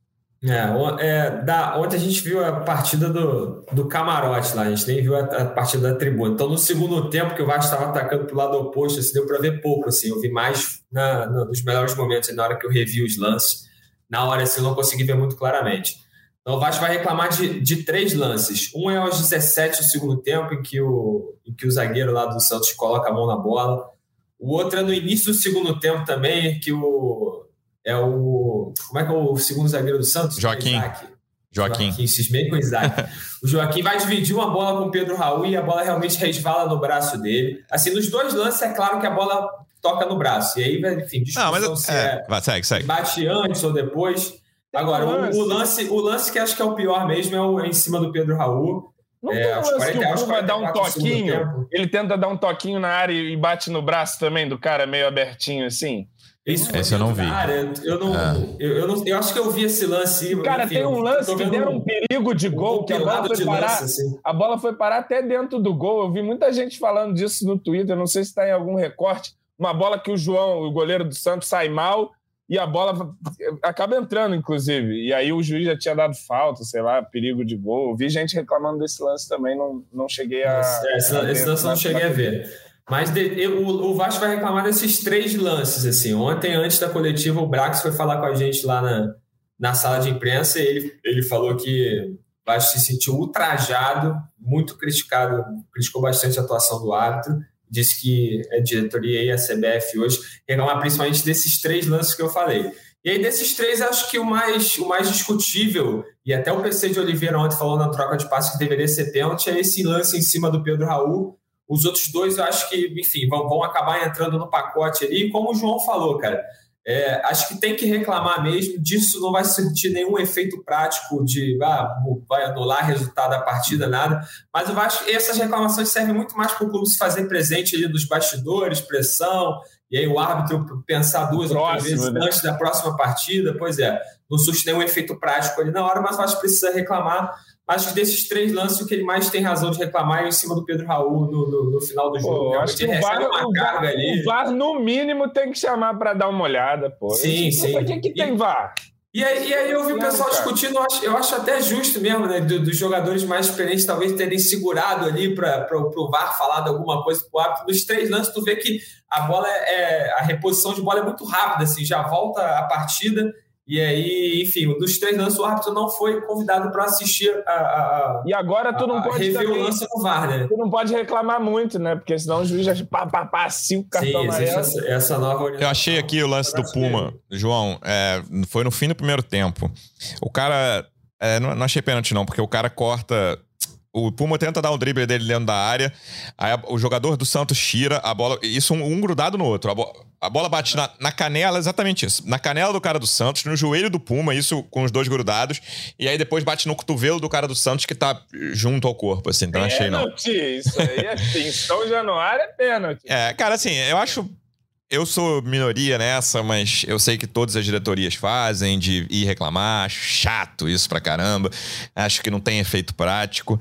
É, é, da, ontem a gente viu a partida do, do camarote lá, a gente nem viu a, a partida da tribuna. Então, no segundo tempo, que o Vasco estava atacando pro lado oposto, assim, deu para ver pouco. Assim, eu vi mais na, na, nos melhores momentos, na hora que eu revi os lances. Na hora, assim, eu não consegui ver muito claramente. Então, o Vasco vai reclamar de, de três lances. Um é aos dezessete do segundo tempo, em que, o, em que o zagueiro lá do Santos coloca a mão na bola. O outro é no início do segundo tempo também, que o... É o... Como é que é o segundo zagueiro do Santos? Joaquim. Isaac. Joaquim. Joaquim, cismei com o Isaac. O Joaquim vai dividir uma bola com o Pedro Raul e a bola realmente resvala no braço dele. Assim, nos dois lances é claro que a bola toca no braço. E aí, enfim, discussão Não, mas, se é, é, vai, segue, segue. bate antes ou depois. Agora, o, o, lance, o lance que acho que é o pior mesmo é, o, é em cima do Pedro Raul. Não é, tem um lance que o Puma dá um toquinho, ele tenta dar um toquinho na área e bate no braço também do cara meio abertinho assim? Isso esse eu não vi. Cara, eu, não, ah. eu, eu, não, eu acho que eu vi esse lance. Cara, enfim, tem um lance que deram um perigo de um gol, que a bola, foi parar, lance, assim. a bola foi parar até dentro do gol. Eu vi muita gente falando disso no Twitter, não sei se está em algum recorte. Uma bola que o João, o goleiro do Santos, sai mal e a bola acaba entrando, inclusive. E aí o juiz já tinha dado falta, sei lá, perigo de gol. Eu vi gente reclamando desse lance também, não, não cheguei a... É, esse, a esse lance eu não cheguei a ver. Mas de, eu, o Vasco vai reclamar desses três lances. Assim. Ontem, antes da coletiva, o Brax foi falar com a gente lá na, na sala de imprensa e ele, ele falou que o Vasco se sentiu ultrajado, muito criticado, criticou bastante a atuação do árbitro, disse que a diretoria e a C B F hoje reclamar principalmente desses três lances que eu falei. E aí, desses três, acho que o mais, o mais discutível, e até o P C de Oliveira ontem falou na troca de passe que deveria ser pênalti, é esse lance em cima do Pedro Raul. Os outros dois, eu acho que, enfim, vão, vão acabar entrando no pacote ali. E como o João falou, cara, é, acho que tem que reclamar mesmo. Disso não vai sentir nenhum efeito prático de ah, vai anular o resultado da partida, nada. Mas eu acho que essas reclamações servem muito mais para o clube se fazer presente ali nos bastidores, pressão, e aí o árbitro pensar duas ou três vezes né? antes da próxima partida. Pois é, não surge nenhum efeito prático ali na hora, mas eu acho que precisa reclamar. Acho que desses três lances, o que ele mais tem razão de reclamar é em cima do Pedro Raul no, no, no final do jogo. Pô, acho que o VAR, uma carga o, ali. o VAR, no mínimo, tem que chamar para dar uma olhada. Pô. Sim, eu, sim. Por que, que tem VAR? E aí, e aí eu vi o pessoal cara. discutindo, eu acho, eu acho até justo mesmo, né, do, dos jogadores mais experientes talvez terem segurado ali para o VAR falar de alguma coisa pro árbitro. Dos três lances, tu vê que a bola é, é, a reposição de bola é muito rápida, assim, já volta a partida. E aí, enfim, dos três lances, o árbitro não foi convidado para assistir a, a, E agora tu não a, pode a rever também, o lance no VAR, né? Tu não pode reclamar muito, né? Porque senão o juiz já pá, pá, pá, cinco cartão amarelo. Essa, essa nova Eu achei aqui o lance do Puma, João, é, foi no fim do primeiro tempo. O cara, é, não, não achei pênalti não, porque o cara corta... O Puma tenta dar um drible dele dentro da área, aí o jogador do Santos tira a bola, isso um, um grudado no outro. A, bo, a bola bate na, na canela, exatamente isso. Na canela do cara do Santos, no joelho do Puma, isso com os dois grudados, e aí depois bate no cotovelo do cara do Santos que tá junto ao corpo, assim, então achei não. Pênalti, isso aí é assim, São Januário é pênalti. É, cara, assim, eu acho... Eu sou minoria nessa, mas eu sei que todas as diretorias fazem de ir reclamar. Acho chato isso pra caramba. Acho que não tem efeito prático.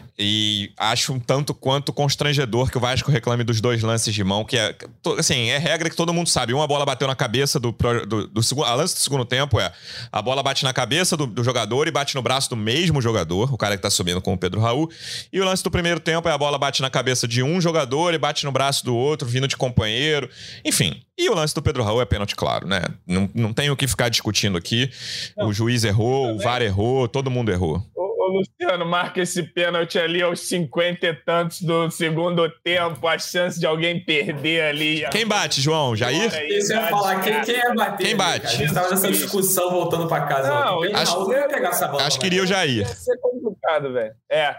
E acho um tanto quanto constrangedor que o Vasco reclame dos dois lances de mão, que é, assim, é regra que todo mundo sabe. Uma bola bateu na cabeça do, do, do segundo... A lance do segundo tempo é a bola bate na cabeça do, do jogador e bate no braço do mesmo jogador, o cara que tá subindo com o Pedro Raul. E o lance do primeiro tempo é a bola bate na cabeça de um jogador e bate no braço do outro, vindo de companheiro. Enfim, e o lance do Pedro Raul é pênalti, claro, né? Não, não tem o que ficar discutindo aqui. Não, o juiz errou, o VAR errou, todo mundo errou. Ô, Luciano, marca esse pênalti ali aos cinquenta e tantos do segundo tempo, a chance de alguém perder ali. Quem bate, João? Jair? Isso eu ia falar, quem, quem ia bater? Quem bate? A gente tava nessa discussão voltando pra casa. Não, Pedro acho, Raul ia pegar essa bola. Acho que iria o Jair. Ia ser complicado, velho. É.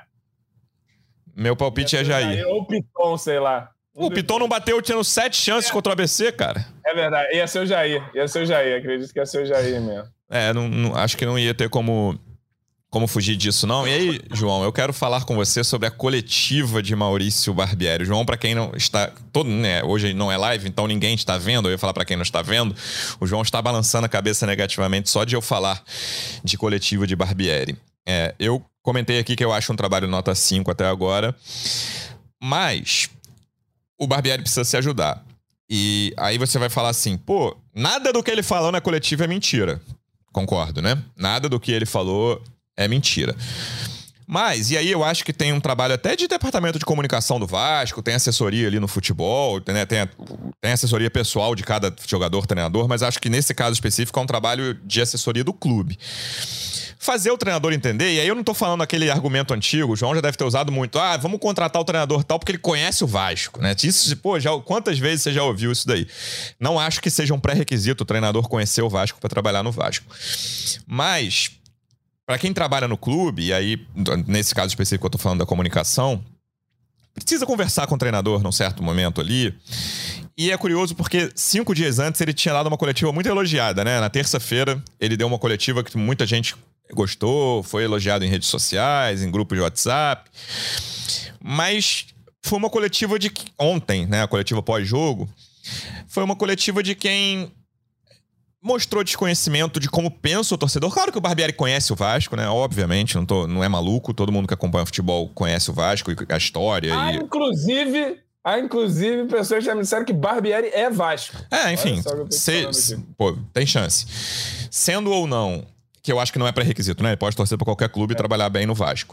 Meu palpite é Jair. Ou o Piton, sei lá. O Piton não bateu tendo sete chances é. contra o A B C, cara. É verdade. Ia ser o Jair. Ia ser o Jair. Acredito que ia ser o Jair mesmo. É, não, não, acho que não ia ter como... como fugir disso, não. E aí, João, eu quero falar com você sobre a coletiva de Maurício Barbieri. João, para quem não está... Todo, né, hoje não é live, então ninguém está vendo. Eu ia falar para quem não está vendo. O João está balançando a cabeça negativamente só de eu falar de coletiva de Barbieri. É, eu comentei aqui que eu acho um trabalho nota cinco até agora, mas o Barbieri precisa se ajudar. E aí você vai falar assim, pô, nada do que ele falou na coletiva é mentira. Concordo, né? Nada do que ele falou é mentira. Mas, e aí eu acho que tem um trabalho até de departamento de comunicação do Vasco, tem assessoria ali no futebol, né? tem, tem assessoria pessoal de cada jogador, treinador, mas acho que nesse caso específico é um trabalho de assessoria do clube. Fazer o treinador entender, e aí eu não tô falando aquele argumento antigo, o João já deve ter usado muito, ah, vamos contratar o treinador tal porque ele conhece o Vasco, né? Isso, pô, já, quantas vezes você já ouviu isso daí? Não acho que seja um pré-requisito o treinador conhecer o Vasco para trabalhar no Vasco. Mas, para quem trabalha no clube, e aí, nesse caso específico eu tô falando da comunicação, precisa conversar com o treinador num certo momento ali. E é curioso porque cinco dias antes ele tinha dado uma coletiva muito elogiada, né? Na terça-feira ele deu uma coletiva que muita gente gostou, foi elogiado em redes sociais, em grupos de WhatsApp. Mas foi uma coletiva de... Ontem, né? A coletiva pós-jogo. Foi uma coletiva de quem mostrou desconhecimento de como pensa o torcedor. Claro que o Barbieri conhece o Vasco, né? Obviamente, não, tô, não é maluco. Todo mundo que acompanha o futebol conhece o Vasco e a história. Ah, e... inclusive... Ah, inclusive, pessoas já me disseram que Barbieri é Vasco. É, enfim, se, se, pô, tem chance. Sendo ou não, que eu acho que não é pré-requisito, né? Ele pode torcer para qualquer clube é. e trabalhar bem no Vasco.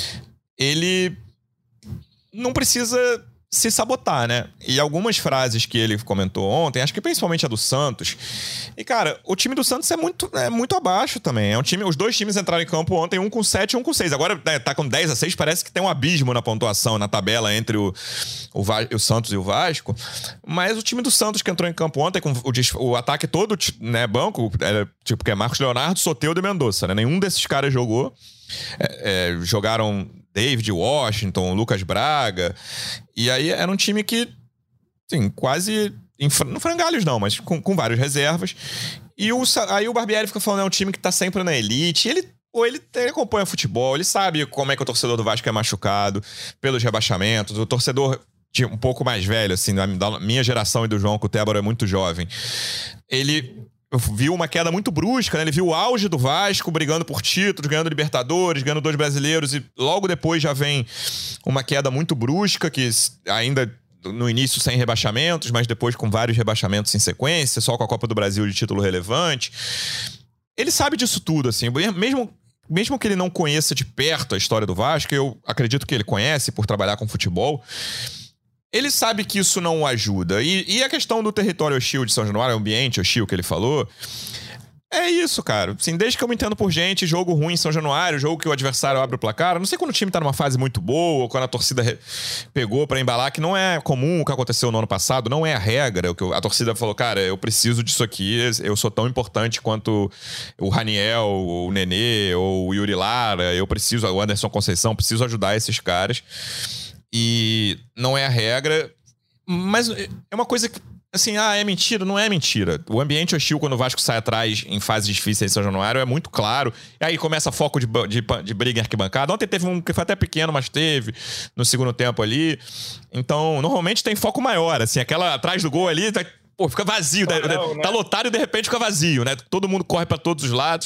Ele não precisa se sabotar, né? E algumas frases que ele comentou ontem, acho que principalmente a do Santos. E, cara, o time do Santos é muito, é muito abaixo também. É um time, os dois times entraram em campo ontem, um com sete e um com seis. Agora né, tá com dez a seis, parece que tem um abismo na pontuação, na tabela entre o, o, Va- o Santos e o Vasco. Mas o time do Santos que entrou em campo ontem, com o, o ataque todo, né, banco, era, tipo, que é Marcos Leonardo, Soteldo e Mendonça, né? Nenhum desses caras jogou. É, é, jogaram David Washington, Lucas Braga. E aí era um time que, assim, quase... Em, não frangalhos não, mas com, com várias reservas. E o, aí o Barbieri fica falando, é um time que tá sempre na elite. E ele, ou ele, ele acompanha futebol, ele sabe como é que o torcedor do Vasco é machucado pelos rebaixamentos. O torcedor de um pouco mais velho, assim, da, da minha geração e do João, que o Tébaro é muito jovem. Ele... viu uma queda muito brusca, né? Ele viu o auge do Vasco brigando por títulos, ganhando Libertadores, ganhando dois brasileiros, e logo depois já vem uma queda muito brusca, que ainda no início sem rebaixamentos, mas depois com vários rebaixamentos em sequência, só com a Copa do Brasil de título relevante. Ele sabe disso tudo, assim, mesmo, mesmo que ele não conheça de perto a história do Vasco, eu acredito que ele conhece por trabalhar com futebol. Ele sabe que isso não o ajuda. E, e a questão do território hostil de São Januário, o ambiente hostil que ele falou, é isso, cara. Assim, desde que eu me entendo por gente, jogo ruim em São Januário, jogo que o adversário abre o placar, não sei quando o time tá numa fase muito boa, quando a torcida re- pegou pra embalar, que não é comum o que aconteceu no ano passado, não é a regra. O que a torcida falou, cara, eu preciso disso aqui, eu sou tão importante quanto o Raniel, o Nenê, ou o Yuri Lara, eu preciso, o Anderson Conceição, preciso ajudar esses caras. E não é a regra, mas é uma coisa que, assim, ah, é mentira? Não é mentira. O ambiente hostil, quando o Vasco sai atrás em fases difíceis em São Januário, é muito claro. E aí começa foco de, de, de briga em arquibancada. Ontem teve um que foi até pequeno, mas teve no segundo tempo ali. Então, normalmente tem foco maior, assim, aquela atrás do gol ali, tá, pô, fica vazio. Não, né? Não, tá lotado e de repente fica vazio, né? Todo mundo corre pra todos os lados.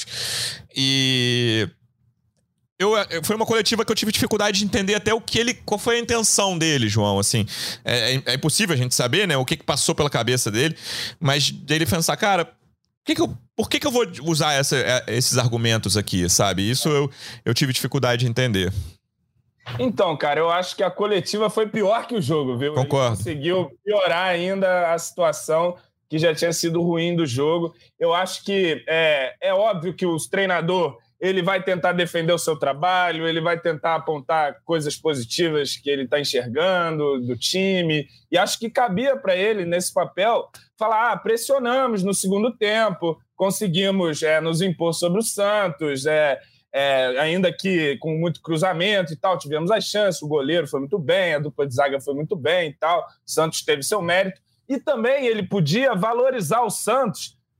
E... Eu, foi uma coletiva que eu tive dificuldade de entender até o que ele, qual foi a intenção dele, João, assim. É, é impossível a gente saber, né, o que, que passou pela cabeça dele, mas dele pensar, cara, por que que eu, por que que eu vou usar essa, esses argumentos aqui, sabe? Isso eu, eu tive dificuldade de entender. Então, cara, eu acho que a coletiva foi pior que o jogo, viu? Concordo. Ele conseguiu piorar ainda a situação que já tinha sido ruim do jogo. Eu acho que é, é óbvio que os treinadores... ele vai tentar defender o seu trabalho, ele vai tentar apontar coisas positivas que ele está enxergando do time, e acho que cabia para ele, nesse papel, falar, ah, pressionamos no segundo tempo, conseguimos é, nos impor sobre o Santos, é, é, ainda que com muito cruzamento e tal, tivemos as chances, o goleiro foi muito bem, a dupla de zaga foi muito bem e tal, o Santos teve seu mérito, e também ele podia valorizar o Santos,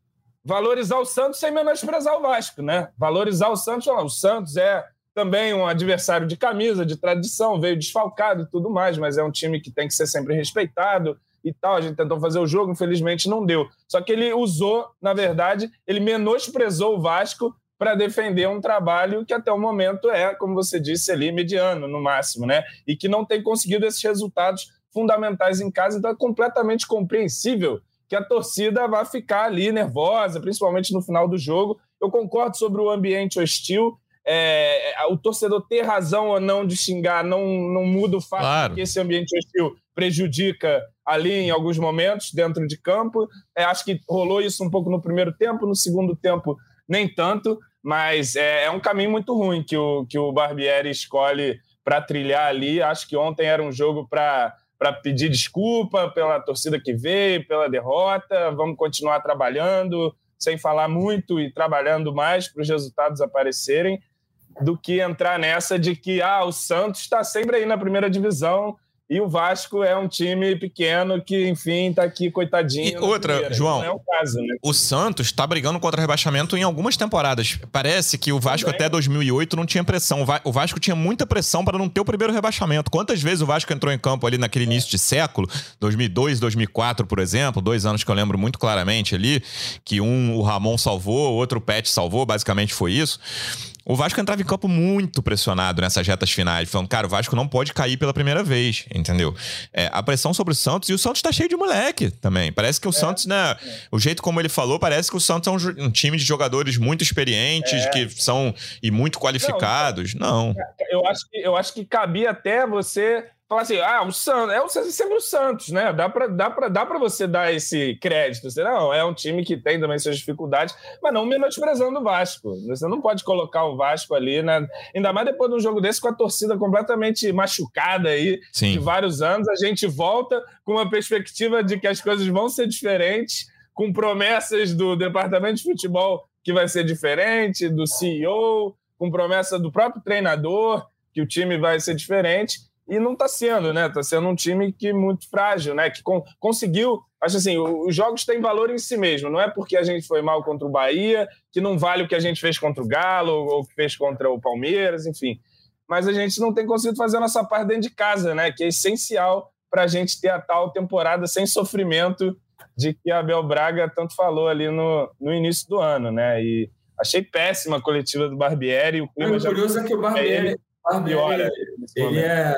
valorizar o Santos sem menosprezar o Vasco, né? Valorizar o Santos, não, o Santos é também um adversário de camisa, de tradição, veio desfalcado e tudo mais, mas é um time que tem que ser sempre respeitado e tal. A gente tentou fazer o jogo, infelizmente não deu. Só que ele usou, na verdade, ele menosprezou o Vasco para defender um trabalho que até o momento é, como você disse ali, mediano no máximo, né? E que não tem conseguido esses resultados fundamentais em casa, então é completamente compreensível que a torcida vai ficar ali nervosa, principalmente no final do jogo. Eu concordo sobre o ambiente hostil. É, o torcedor ter razão ou não de xingar não, não muda o fato claro. de que esse ambiente hostil prejudica ali em alguns momentos dentro de campo. É, acho que rolou isso um pouco no primeiro tempo, no segundo tempo nem tanto, mas é, é um caminho muito ruim que o, que o Barbieri escolhe para trilhar ali. Acho que ontem era um jogo para para pedir desculpa pela torcida que veio, pela derrota. Vamos continuar trabalhando, sem falar muito e trabalhando mais para os resultados aparecerem, do que entrar nessa de que ah, o Santos está sempre aí na primeira divisão e o Vasco é um time pequeno que, enfim, está aqui coitadinho. E outra, primeira. João, não é o caso, né? O Santos está brigando contra rebaixamento em algumas temporadas. Parece que o Vasco Também. até dois mil e oito não tinha pressão. O Vasco tinha muita pressão para não ter o primeiro rebaixamento. Quantas vezes o Vasco entrou em campo ali naquele início de século, dois mil e dois, dois mil e quatro, por exemplo, dois anos que eu lembro muito claramente ali, que um o Ramon salvou, o outro o Pet salvou, basicamente foi isso. O Vasco entrava em campo muito pressionado nessas retas finais, falando, cara, o Vasco não pode cair pela primeira vez, entendeu? É, a pressão sobre o Santos, e o Santos tá cheio de moleque também. Parece que o é, Santos, né, é. o jeito como ele falou, parece que o Santos é um, um time de jogadores muito experientes, é. que são, e muito qualificados. Não, não. Eu acho que, eu acho que cabia até você falar assim, ah, o Santos, é o, sempre o Santos, né? Dá pra, dá, pra, dá pra você dar esse crédito. Você, não, é um time que tem também suas dificuldades, mas não menosprezando o Vasco. Você não pode colocar o Vasco ali, né? Ainda mais depois de um jogo desse com a torcida completamente machucada aí, Sim. de vários anos. A gente volta com uma perspectiva de que as coisas vão ser diferentes, com promessas do departamento de futebol que vai ser diferente, do C E O, com promessa do próprio treinador, que o time vai ser diferente. E não está sendo, né? Está sendo um time que muito frágil, né? Que con- conseguiu... Acho assim, os jogos têm valor em si mesmo. Não é porque a gente foi mal contra o Bahia que não vale o que a gente fez contra o Galo ou o que fez contra o Palmeiras, enfim. Mas a gente não tem conseguido fazer a nossa parte dentro de casa, né? Que é essencial para a gente ter a tal temporada sem sofrimento de que a Abel Braga tanto falou ali no, no início do ano, né? E achei péssima a coletiva do Barbieri. O clima o já... curioso é que o Barbieri... Barbieri, ele é,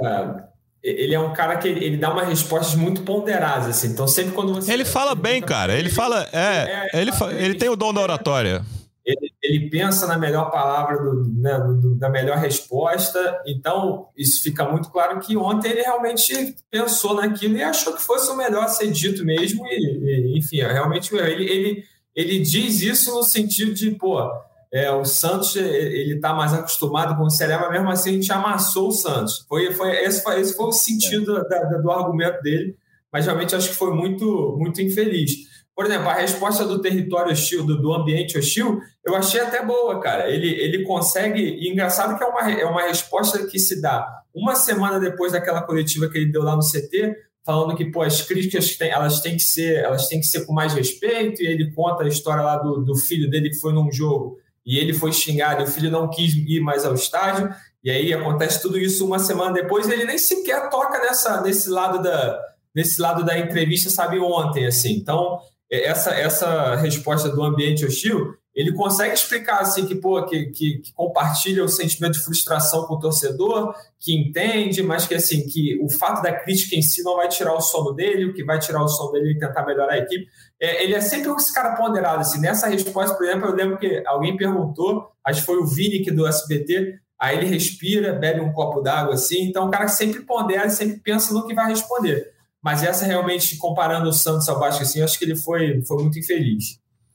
ele é um cara que ele, ele dá umas respostas muito ponderadas, assim. Então, sempre quando você... Ele fala bem, cara. Ele, ele fala... É, é, ele, fa, ele tem o dom da oratória. Ele, ele pensa na melhor palavra, do, né, do, da melhor resposta. Então, isso fica muito claro que ontem ele realmente pensou naquilo e achou que fosse o melhor a ser dito mesmo. E, e, enfim, realmente ele, ele, ele diz isso no sentido de, pô... É, o Santos ele está mais acostumado com o C L E, mas mesmo assim a gente amassou o Santos. Foi, foi, esse, foi, esse foi o sentido da, da, do argumento dele, mas realmente acho que foi muito, muito infeliz. Por exemplo, a resposta do território hostil, do, do ambiente hostil, eu achei até boa, cara. Ele, ele consegue... E engraçado que é uma, é uma resposta que se dá uma semana depois daquela coletiva que ele deu lá no C T, falando que pô, as críticas têm, elas, têm que ser, elas têm que ser com mais respeito, e ele conta a história lá do, do filho dele que foi num jogo e ele foi xingado, e o filho não quis ir mais ao estádio, e aí acontece tudo isso uma semana depois, e ele nem sequer toca nessa, nesse, lado da, nesse lado da entrevista, sabe, ontem, assim. Então, essa, essa resposta do ambiente hostil, ele consegue explicar, assim, que, pô, que, que, que compartilha o sentimento de frustração com o torcedor, que entende, mas que, assim, que o fato da crítica em si não vai tirar o sono dele, o que vai tirar o sono dele é tentar melhorar a equipe. É, ele é sempre esse cara ponderado, assim. Nessa resposta, por exemplo, eu lembro que alguém perguntou, acho que foi o Vini do S B T, aí ele respira, bebe um copo d'água, assim. Então, o cara sempre pondera, sempre pensa no que vai responder. Mas essa, realmente, comparando o Santos ao Vasco, assim, eu acho que ele foi, foi muito infeliz.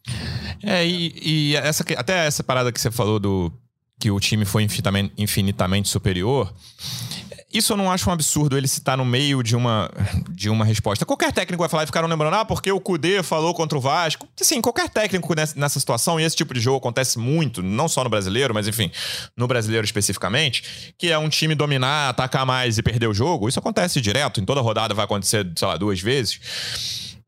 É, e, e essa, até essa parada que você falou do que o time foi infinitamente, infinitamente superior, isso eu não acho um absurdo ele citar no meio de uma, de uma resposta. Qualquer técnico vai falar e ficaram lembrando, ah, porque o Kudê falou contra o Vasco. Sim, qualquer técnico nessa, nessa situação, e esse tipo de jogo acontece muito, não só no brasileiro, mas enfim, no brasileiro especificamente, que é um time dominar, atacar mais e perder o jogo. Isso acontece direto, em toda rodada vai acontecer, sei lá, duas vezes.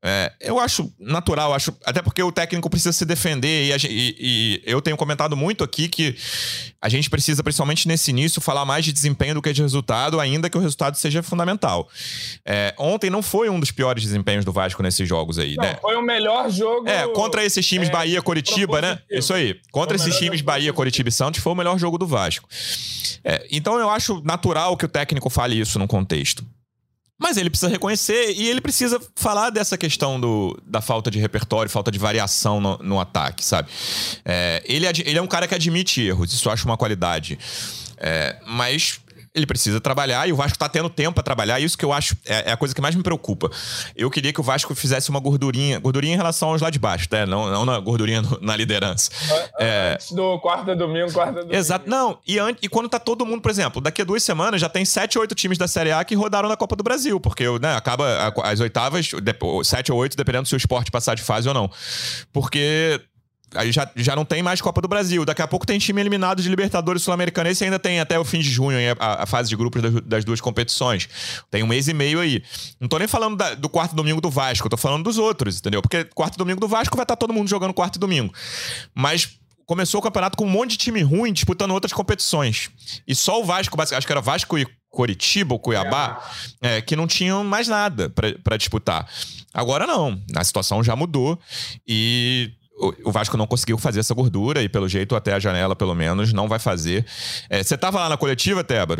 É, eu acho natural, acho, até porque o técnico precisa se defender e, a, e, e eu tenho comentado muito aqui que a gente precisa, principalmente nesse início, falar mais de desempenho do que de resultado, ainda que o resultado seja fundamental. É, ontem não foi um dos piores desempenhos do Vasco nesses jogos aí, não, né? Foi o melhor jogo... É, contra esses times é, Bahia, Coritiba, né? Isso aí. Contra esses times Bahia, Coritiba e Santos foi o melhor jogo do Vasco. É, então eu acho natural que o técnico fale isso num contexto. Mas ele precisa reconhecer e ele precisa falar dessa questão do, da falta de repertório, falta de variação no, no ataque, sabe? É, ele, ele é um cara que admite erros, isso eu acho uma qualidade. É, mas ele precisa trabalhar e o Vasco tá tendo tempo para trabalhar, isso que eu acho é, é a coisa que mais me preocupa. Eu queria que o Vasco fizesse uma gordurinha, gordurinha em relação aos lá de baixo, né? Não, não na gordurinha no, na liderança. Antes é... do quarta domingo, quarta domingo. Exato. Não, e, an... e quando tá todo mundo, por exemplo, daqui a duas semanas já tem sete ou oito times da Série A que rodaram na Copa do Brasil, porque né, acaba as oitavas, sete ou oito, dependendo se o Sport passar de fase ou não. Porque... Aí já, já não tem mais Copa do Brasil. Daqui a pouco tem time eliminado de Libertadores Sul-Americana. Esse ainda tem até o fim de junho a, a fase de grupos das, das duas competições. Tem um mês e meio aí. Não tô nem falando da, do quarto domingo do Vasco, tô falando dos outros, entendeu? Porque quarto domingo do Vasco vai estar todo mundo jogando quarto domingo. Mas começou o campeonato com um monte de time ruim disputando outras competições. E só o Vasco, acho que era Vasco e Coritiba ou Cuiabá, é, que não tinham mais nada para disputar. Agora não. A situação já mudou e... O Vasco não conseguiu fazer essa gordura e, pelo jeito, até a janela, pelo menos, não vai fazer. É, você tava lá na coletiva, Tébaro?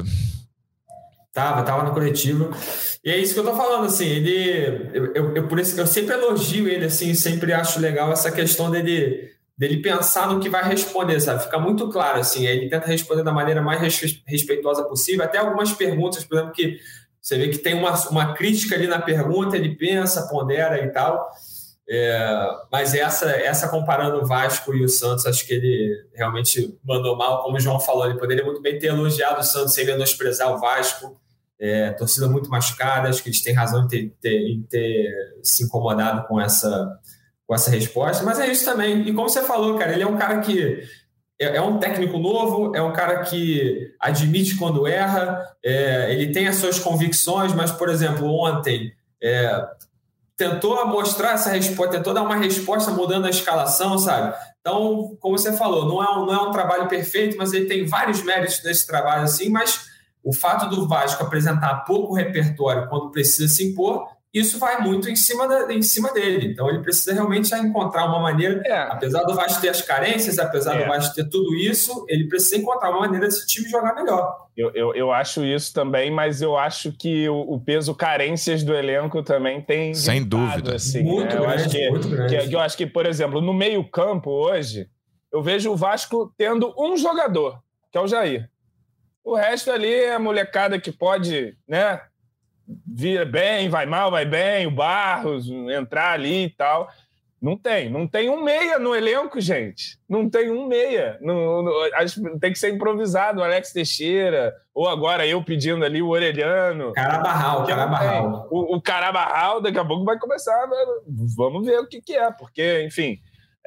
Tava, tava na coletiva. E é isso que eu tô falando, assim, ele... Eu, eu, eu, por isso, eu sempre elogio ele, assim, sempre acho legal essa questão dele, dele pensar no que vai responder, sabe? Fica muito claro, assim, ele tenta responder da maneira mais respeitosa possível, até algumas perguntas, por exemplo, que você vê que tem uma, uma crítica ali na pergunta, ele pensa, pondera e tal... É, mas essa, essa comparando o Vasco e o Santos, acho que ele realmente mandou mal, como o João falou, ele poderia muito bem ter elogiado o Santos sem menosprezar o Vasco, é, torcida muito machucada, acho que eles têm razão em ter, ter, em ter se incomodado com essa, com essa resposta, mas é isso também, e como você falou, cara, ele é um cara que é, é um técnico novo, é um cara que admite quando erra, é, ele tem as suas convicções, mas, por exemplo, ontem é, tentou mostrar essa resposta, tentou dar uma resposta mudando a escalação, sabe? Então, como você falou, não é um, não é um trabalho perfeito, mas ele tem vários méritos nesse trabalho, assim, mas o fato do Vasco apresentar pouco repertório quando precisa se impor, isso vai muito em cima, da, em cima dele. Então, ele precisa realmente encontrar uma maneira, é. apesar do Vasco ter as carências, apesar é. do Vasco ter tudo isso, ele precisa encontrar uma maneira desse time jogar melhor. Eu, eu, eu acho isso também, mas eu acho que o, o peso carências do elenco também tem... Sem dúvida. Assim, muito, né? grande, eu acho que, muito grande. Que, que eu acho que, por exemplo, no meio-campo hoje, eu vejo o Vasco tendo um jogador, que é o Jair. O resto ali é a molecada que pode, né, vir bem, vai mal, vai bem, o Barros, entrar ali e tal. Não tem, não tem um meia no elenco, gente. Não tem um meia. Não, não, acho que tem que ser improvisado, o Alex Teixeira, ou agora eu pedindo ali o Orelhano. Carabarral, Carabarral. O, o Carabarral daqui a pouco vai começar, vamos ver o que, que é, porque, enfim,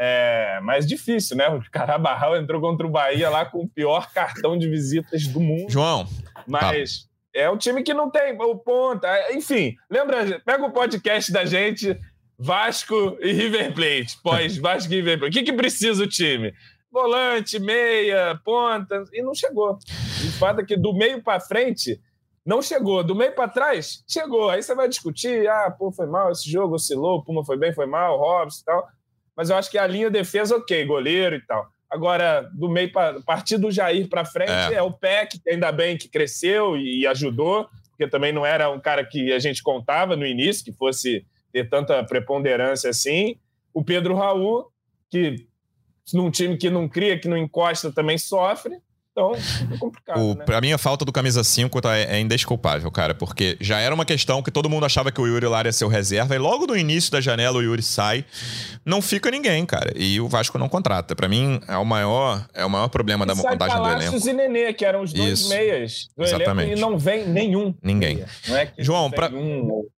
é mais difícil, né? O Carabarral entrou contra o Bahia lá com o pior cartão de visitas do mundo. João. Mas tá. É um time que não tem o ponta. Enfim, lembra, pega o podcast da gente... Vasco e River Plate, pós Vasco e River Plate. O que, que precisa o time? Volante, meia, ponta, e não chegou. O fato é que do meio para frente não chegou, do meio para trás chegou. Aí você vai discutir, ah, pô, foi mal esse jogo, oscilou, o Puma foi bem, foi mal, o Robson e tal. Mas eu acho que a linha defesa, ok, goleiro e tal. Agora, do meio para partir do Jair para frente é. é o Peck, que ainda bem que cresceu e ajudou, porque também não era um cara que a gente contava no início, que fosse ter tanta preponderância assim. O Pedro Raul, que num time que não cria, que não encosta, também sofre. Então, é complicado, o, né? Pra mim, a falta do camisa cinco tá, é indesculpável, cara, porque já era uma questão que todo mundo achava que o Yuri lá ia ser o reserva, e logo no início da janela o Yuri sai, não fica ninguém, cara, e o Vasco não contrata. Pra mim, é o maior, é o maior problema e da montagem do elenco. E Nenê, que eram os dois Isso. meias do Exatamente. elenco, e não vem nenhum. Ninguém. Não é que João, pra... um...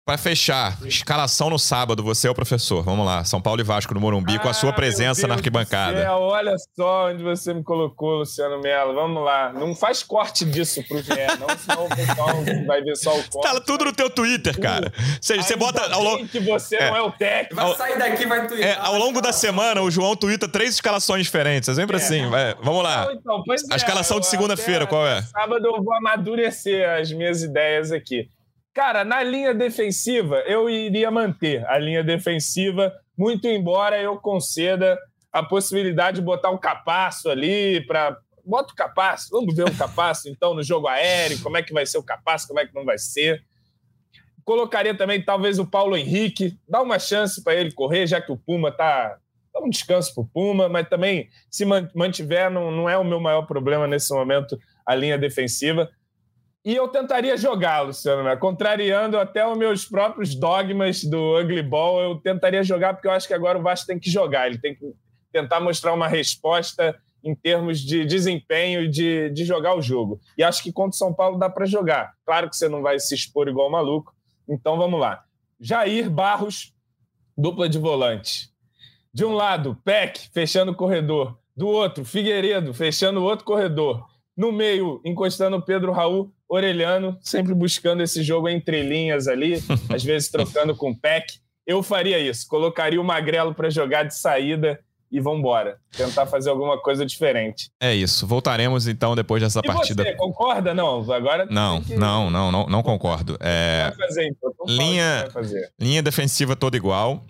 Pra fechar, escalação no sábado, você é o professor. Vamos lá, São Paulo e Vasco no Morumbi, ah, com a sua presença na arquibancada. Céu, olha só onde você me colocou, Luciano Melo. Vamos lá. Não faz corte disso pro G E, não, senão o pessoal vai ver só o corte. Tá tudo no teu Twitter, cara. Você, você bota... Ao longo... que você é, não é o técnico. Vai sair daqui, vai twittar. É, ao longo da semana, o João twitta três escalações diferentes. É sempre é. assim. Vai, vamos lá. Então, então, pois a escalação é, de segunda-feira, qual é? Sábado eu vou amadurecer as minhas ideias aqui. Cara, na linha defensiva, eu iria manter a linha defensiva, muito embora eu conceda a possibilidade de botar um Capasso ali para... Bota o Capasso, vamos ver o Capasso, então, no jogo aéreo, como é que vai ser o Capasso, como é que não vai ser. Colocaria também, talvez, o Paulo Henrique, dá uma chance para ele correr, já que o Puma tá... Dá um descanso pro Puma, mas também, se mantiver, não, não é o meu maior problema nesse momento, a linha defensiva. E eu tentaria jogar, Luciano, né? Contrariando até os meus próprios dogmas do Ugly Ball, eu tentaria jogar porque eu acho que agora o Vasco tem que jogar, ele tem que tentar mostrar uma resposta em termos de desempenho e de, de jogar o jogo. E acho que contra o São Paulo dá para jogar. Claro que você não vai se expor igual maluco, então vamos lá. Jair, Barros, dupla de volante. De um lado, Peck, fechando o corredor. Do outro, Figueiredo, fechando o outro corredor. No meio, encostando o Pedro Raul, Orelhano, sempre buscando esse jogo entre linhas ali, às vezes trocando com o Peck. Eu faria isso, colocaria o Magrelo para jogar de saída e vambora. Tentar fazer alguma coisa diferente. É isso, voltaremos então depois dessa e partida. Você concorda? Não, agora... Não, que... não, não, não, não concordo. É... Vai fazer, então. Linha... Vai fazer. Linha defensiva toda igual.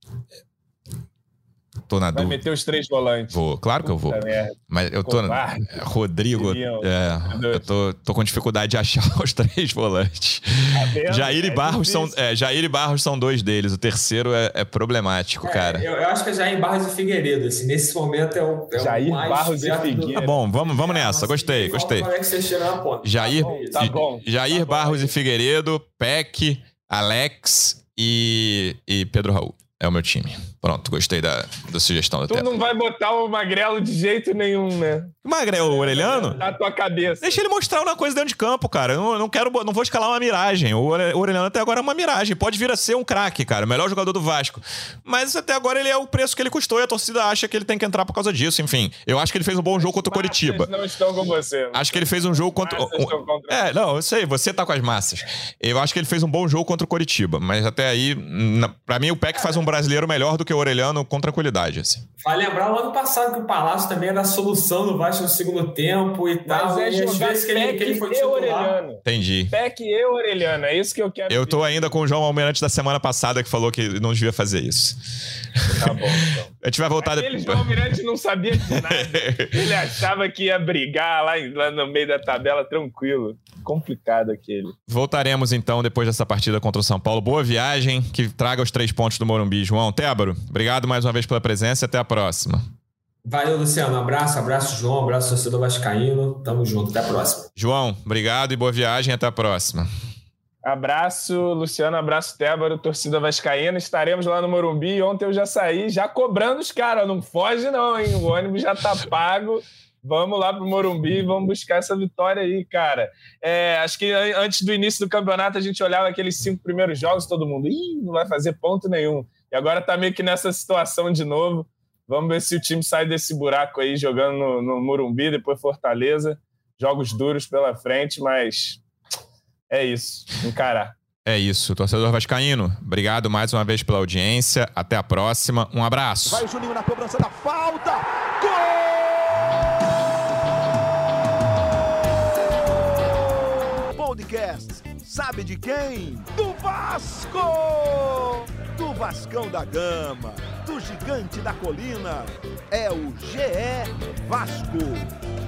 Tô na Vai dúvida. meter os três volantes. Vou, claro que eu vou. Merda. Mas eu tô... Covarde. Rodrigo, é, eu tô, tô com dificuldade de achar os três volantes. Tá Jair e Barros é são... É, Jair e Barros são dois deles. O terceiro é, é problemático, é, cara. Eu, eu acho que é Jair Barros e Figueiredo. Assim, nesse momento é o, é Jair o mais Barros e Figueiredo. Tá bom, vamos, vamos nessa. Gostei, gostei. Como é que você chega na ponta? Jair, tá bom, tá bom, Jair tá Barros bom. e Figueiredo, Peck, Alex e, e Pedro Raul. É o meu time. Pronto, gostei da, da sugestão da Tu Teta. não vai botar o Magrelo de jeito nenhum, né? O Magrelo, o Orelhano? Na tua cabeça. Deixa ele mostrar uma coisa dentro de campo, cara. Eu não, não quero, não vou escalar uma miragem. O Orelhano até agora é uma miragem. Pode vir a ser um craque, cara. O melhor jogador do Vasco. Mas até agora ele é o preço que ele custou e a torcida acha que ele tem que entrar por causa disso. Enfim, eu acho que ele fez um bom jogo contra o Coritiba. Não estão com você. Acho que ele fez um jogo contra... contra... É, não, eu sei. Você tá com as massas. Eu acho que ele fez um bom jogo contra o Coritiba. Mas até aí, na... pra mim, o Peck faz um brasileiro melhor do que o Orelhano com tranquilidade, assim. Vai lembrar o ano passado que o Palácio também era a solução do Vasco no segundo tempo e tal. Mas é e às vezes que ele, que ele foi titular. Entendi. Peck e Orelhano, é isso que eu quero. Eu tô dizer. ainda com o João Almirante da semana passada que falou que não devia fazer isso. Tá bom, então. A gente vai voltar... Aquele João Almirante não sabia de nada. Ele achava que ia brigar lá, lá no meio da tabela tranquilo. Complicado aquele. Voltaremos então depois dessa partida contra o São Paulo. Boa viagem, que traga os três pontos do Morumbi. João, Tébaro, obrigado mais uma vez pela presença e até a próxima. Valeu, Luciano. Um abraço, abraço, João, abraço, torcedor vascaíno. Tamo junto, até a próxima. João, obrigado e boa viagem, até a próxima. Abraço, Luciano, abraço, Tébaro, torcida vascaína. Estaremos lá no Morumbi. Ontem eu já saí, já cobrando os caras. Não foge não, hein? O ônibus já tá pago. Vamos lá pro Morumbi, vamos buscar essa vitória aí, cara. É, acho que antes do início do campeonato a gente olhava aqueles cinco primeiros jogos, todo mundo, ih, não vai fazer ponto nenhum. E agora tá meio que nessa situação de novo. Vamos ver se o time sai desse buraco aí, jogando no, no Morumbi, depois Fortaleza. Jogos duros pela frente, mas é isso, encarar. É isso, torcedor vascaíno. Obrigado mais uma vez pela audiência. Até a próxima. Um abraço. Vai o Juninho na cobrança da falta. Gol! Podcast, sabe de quem? Do Vasco! Do Vascão da Gama, do Gigante da Colina. É o G E Vasco.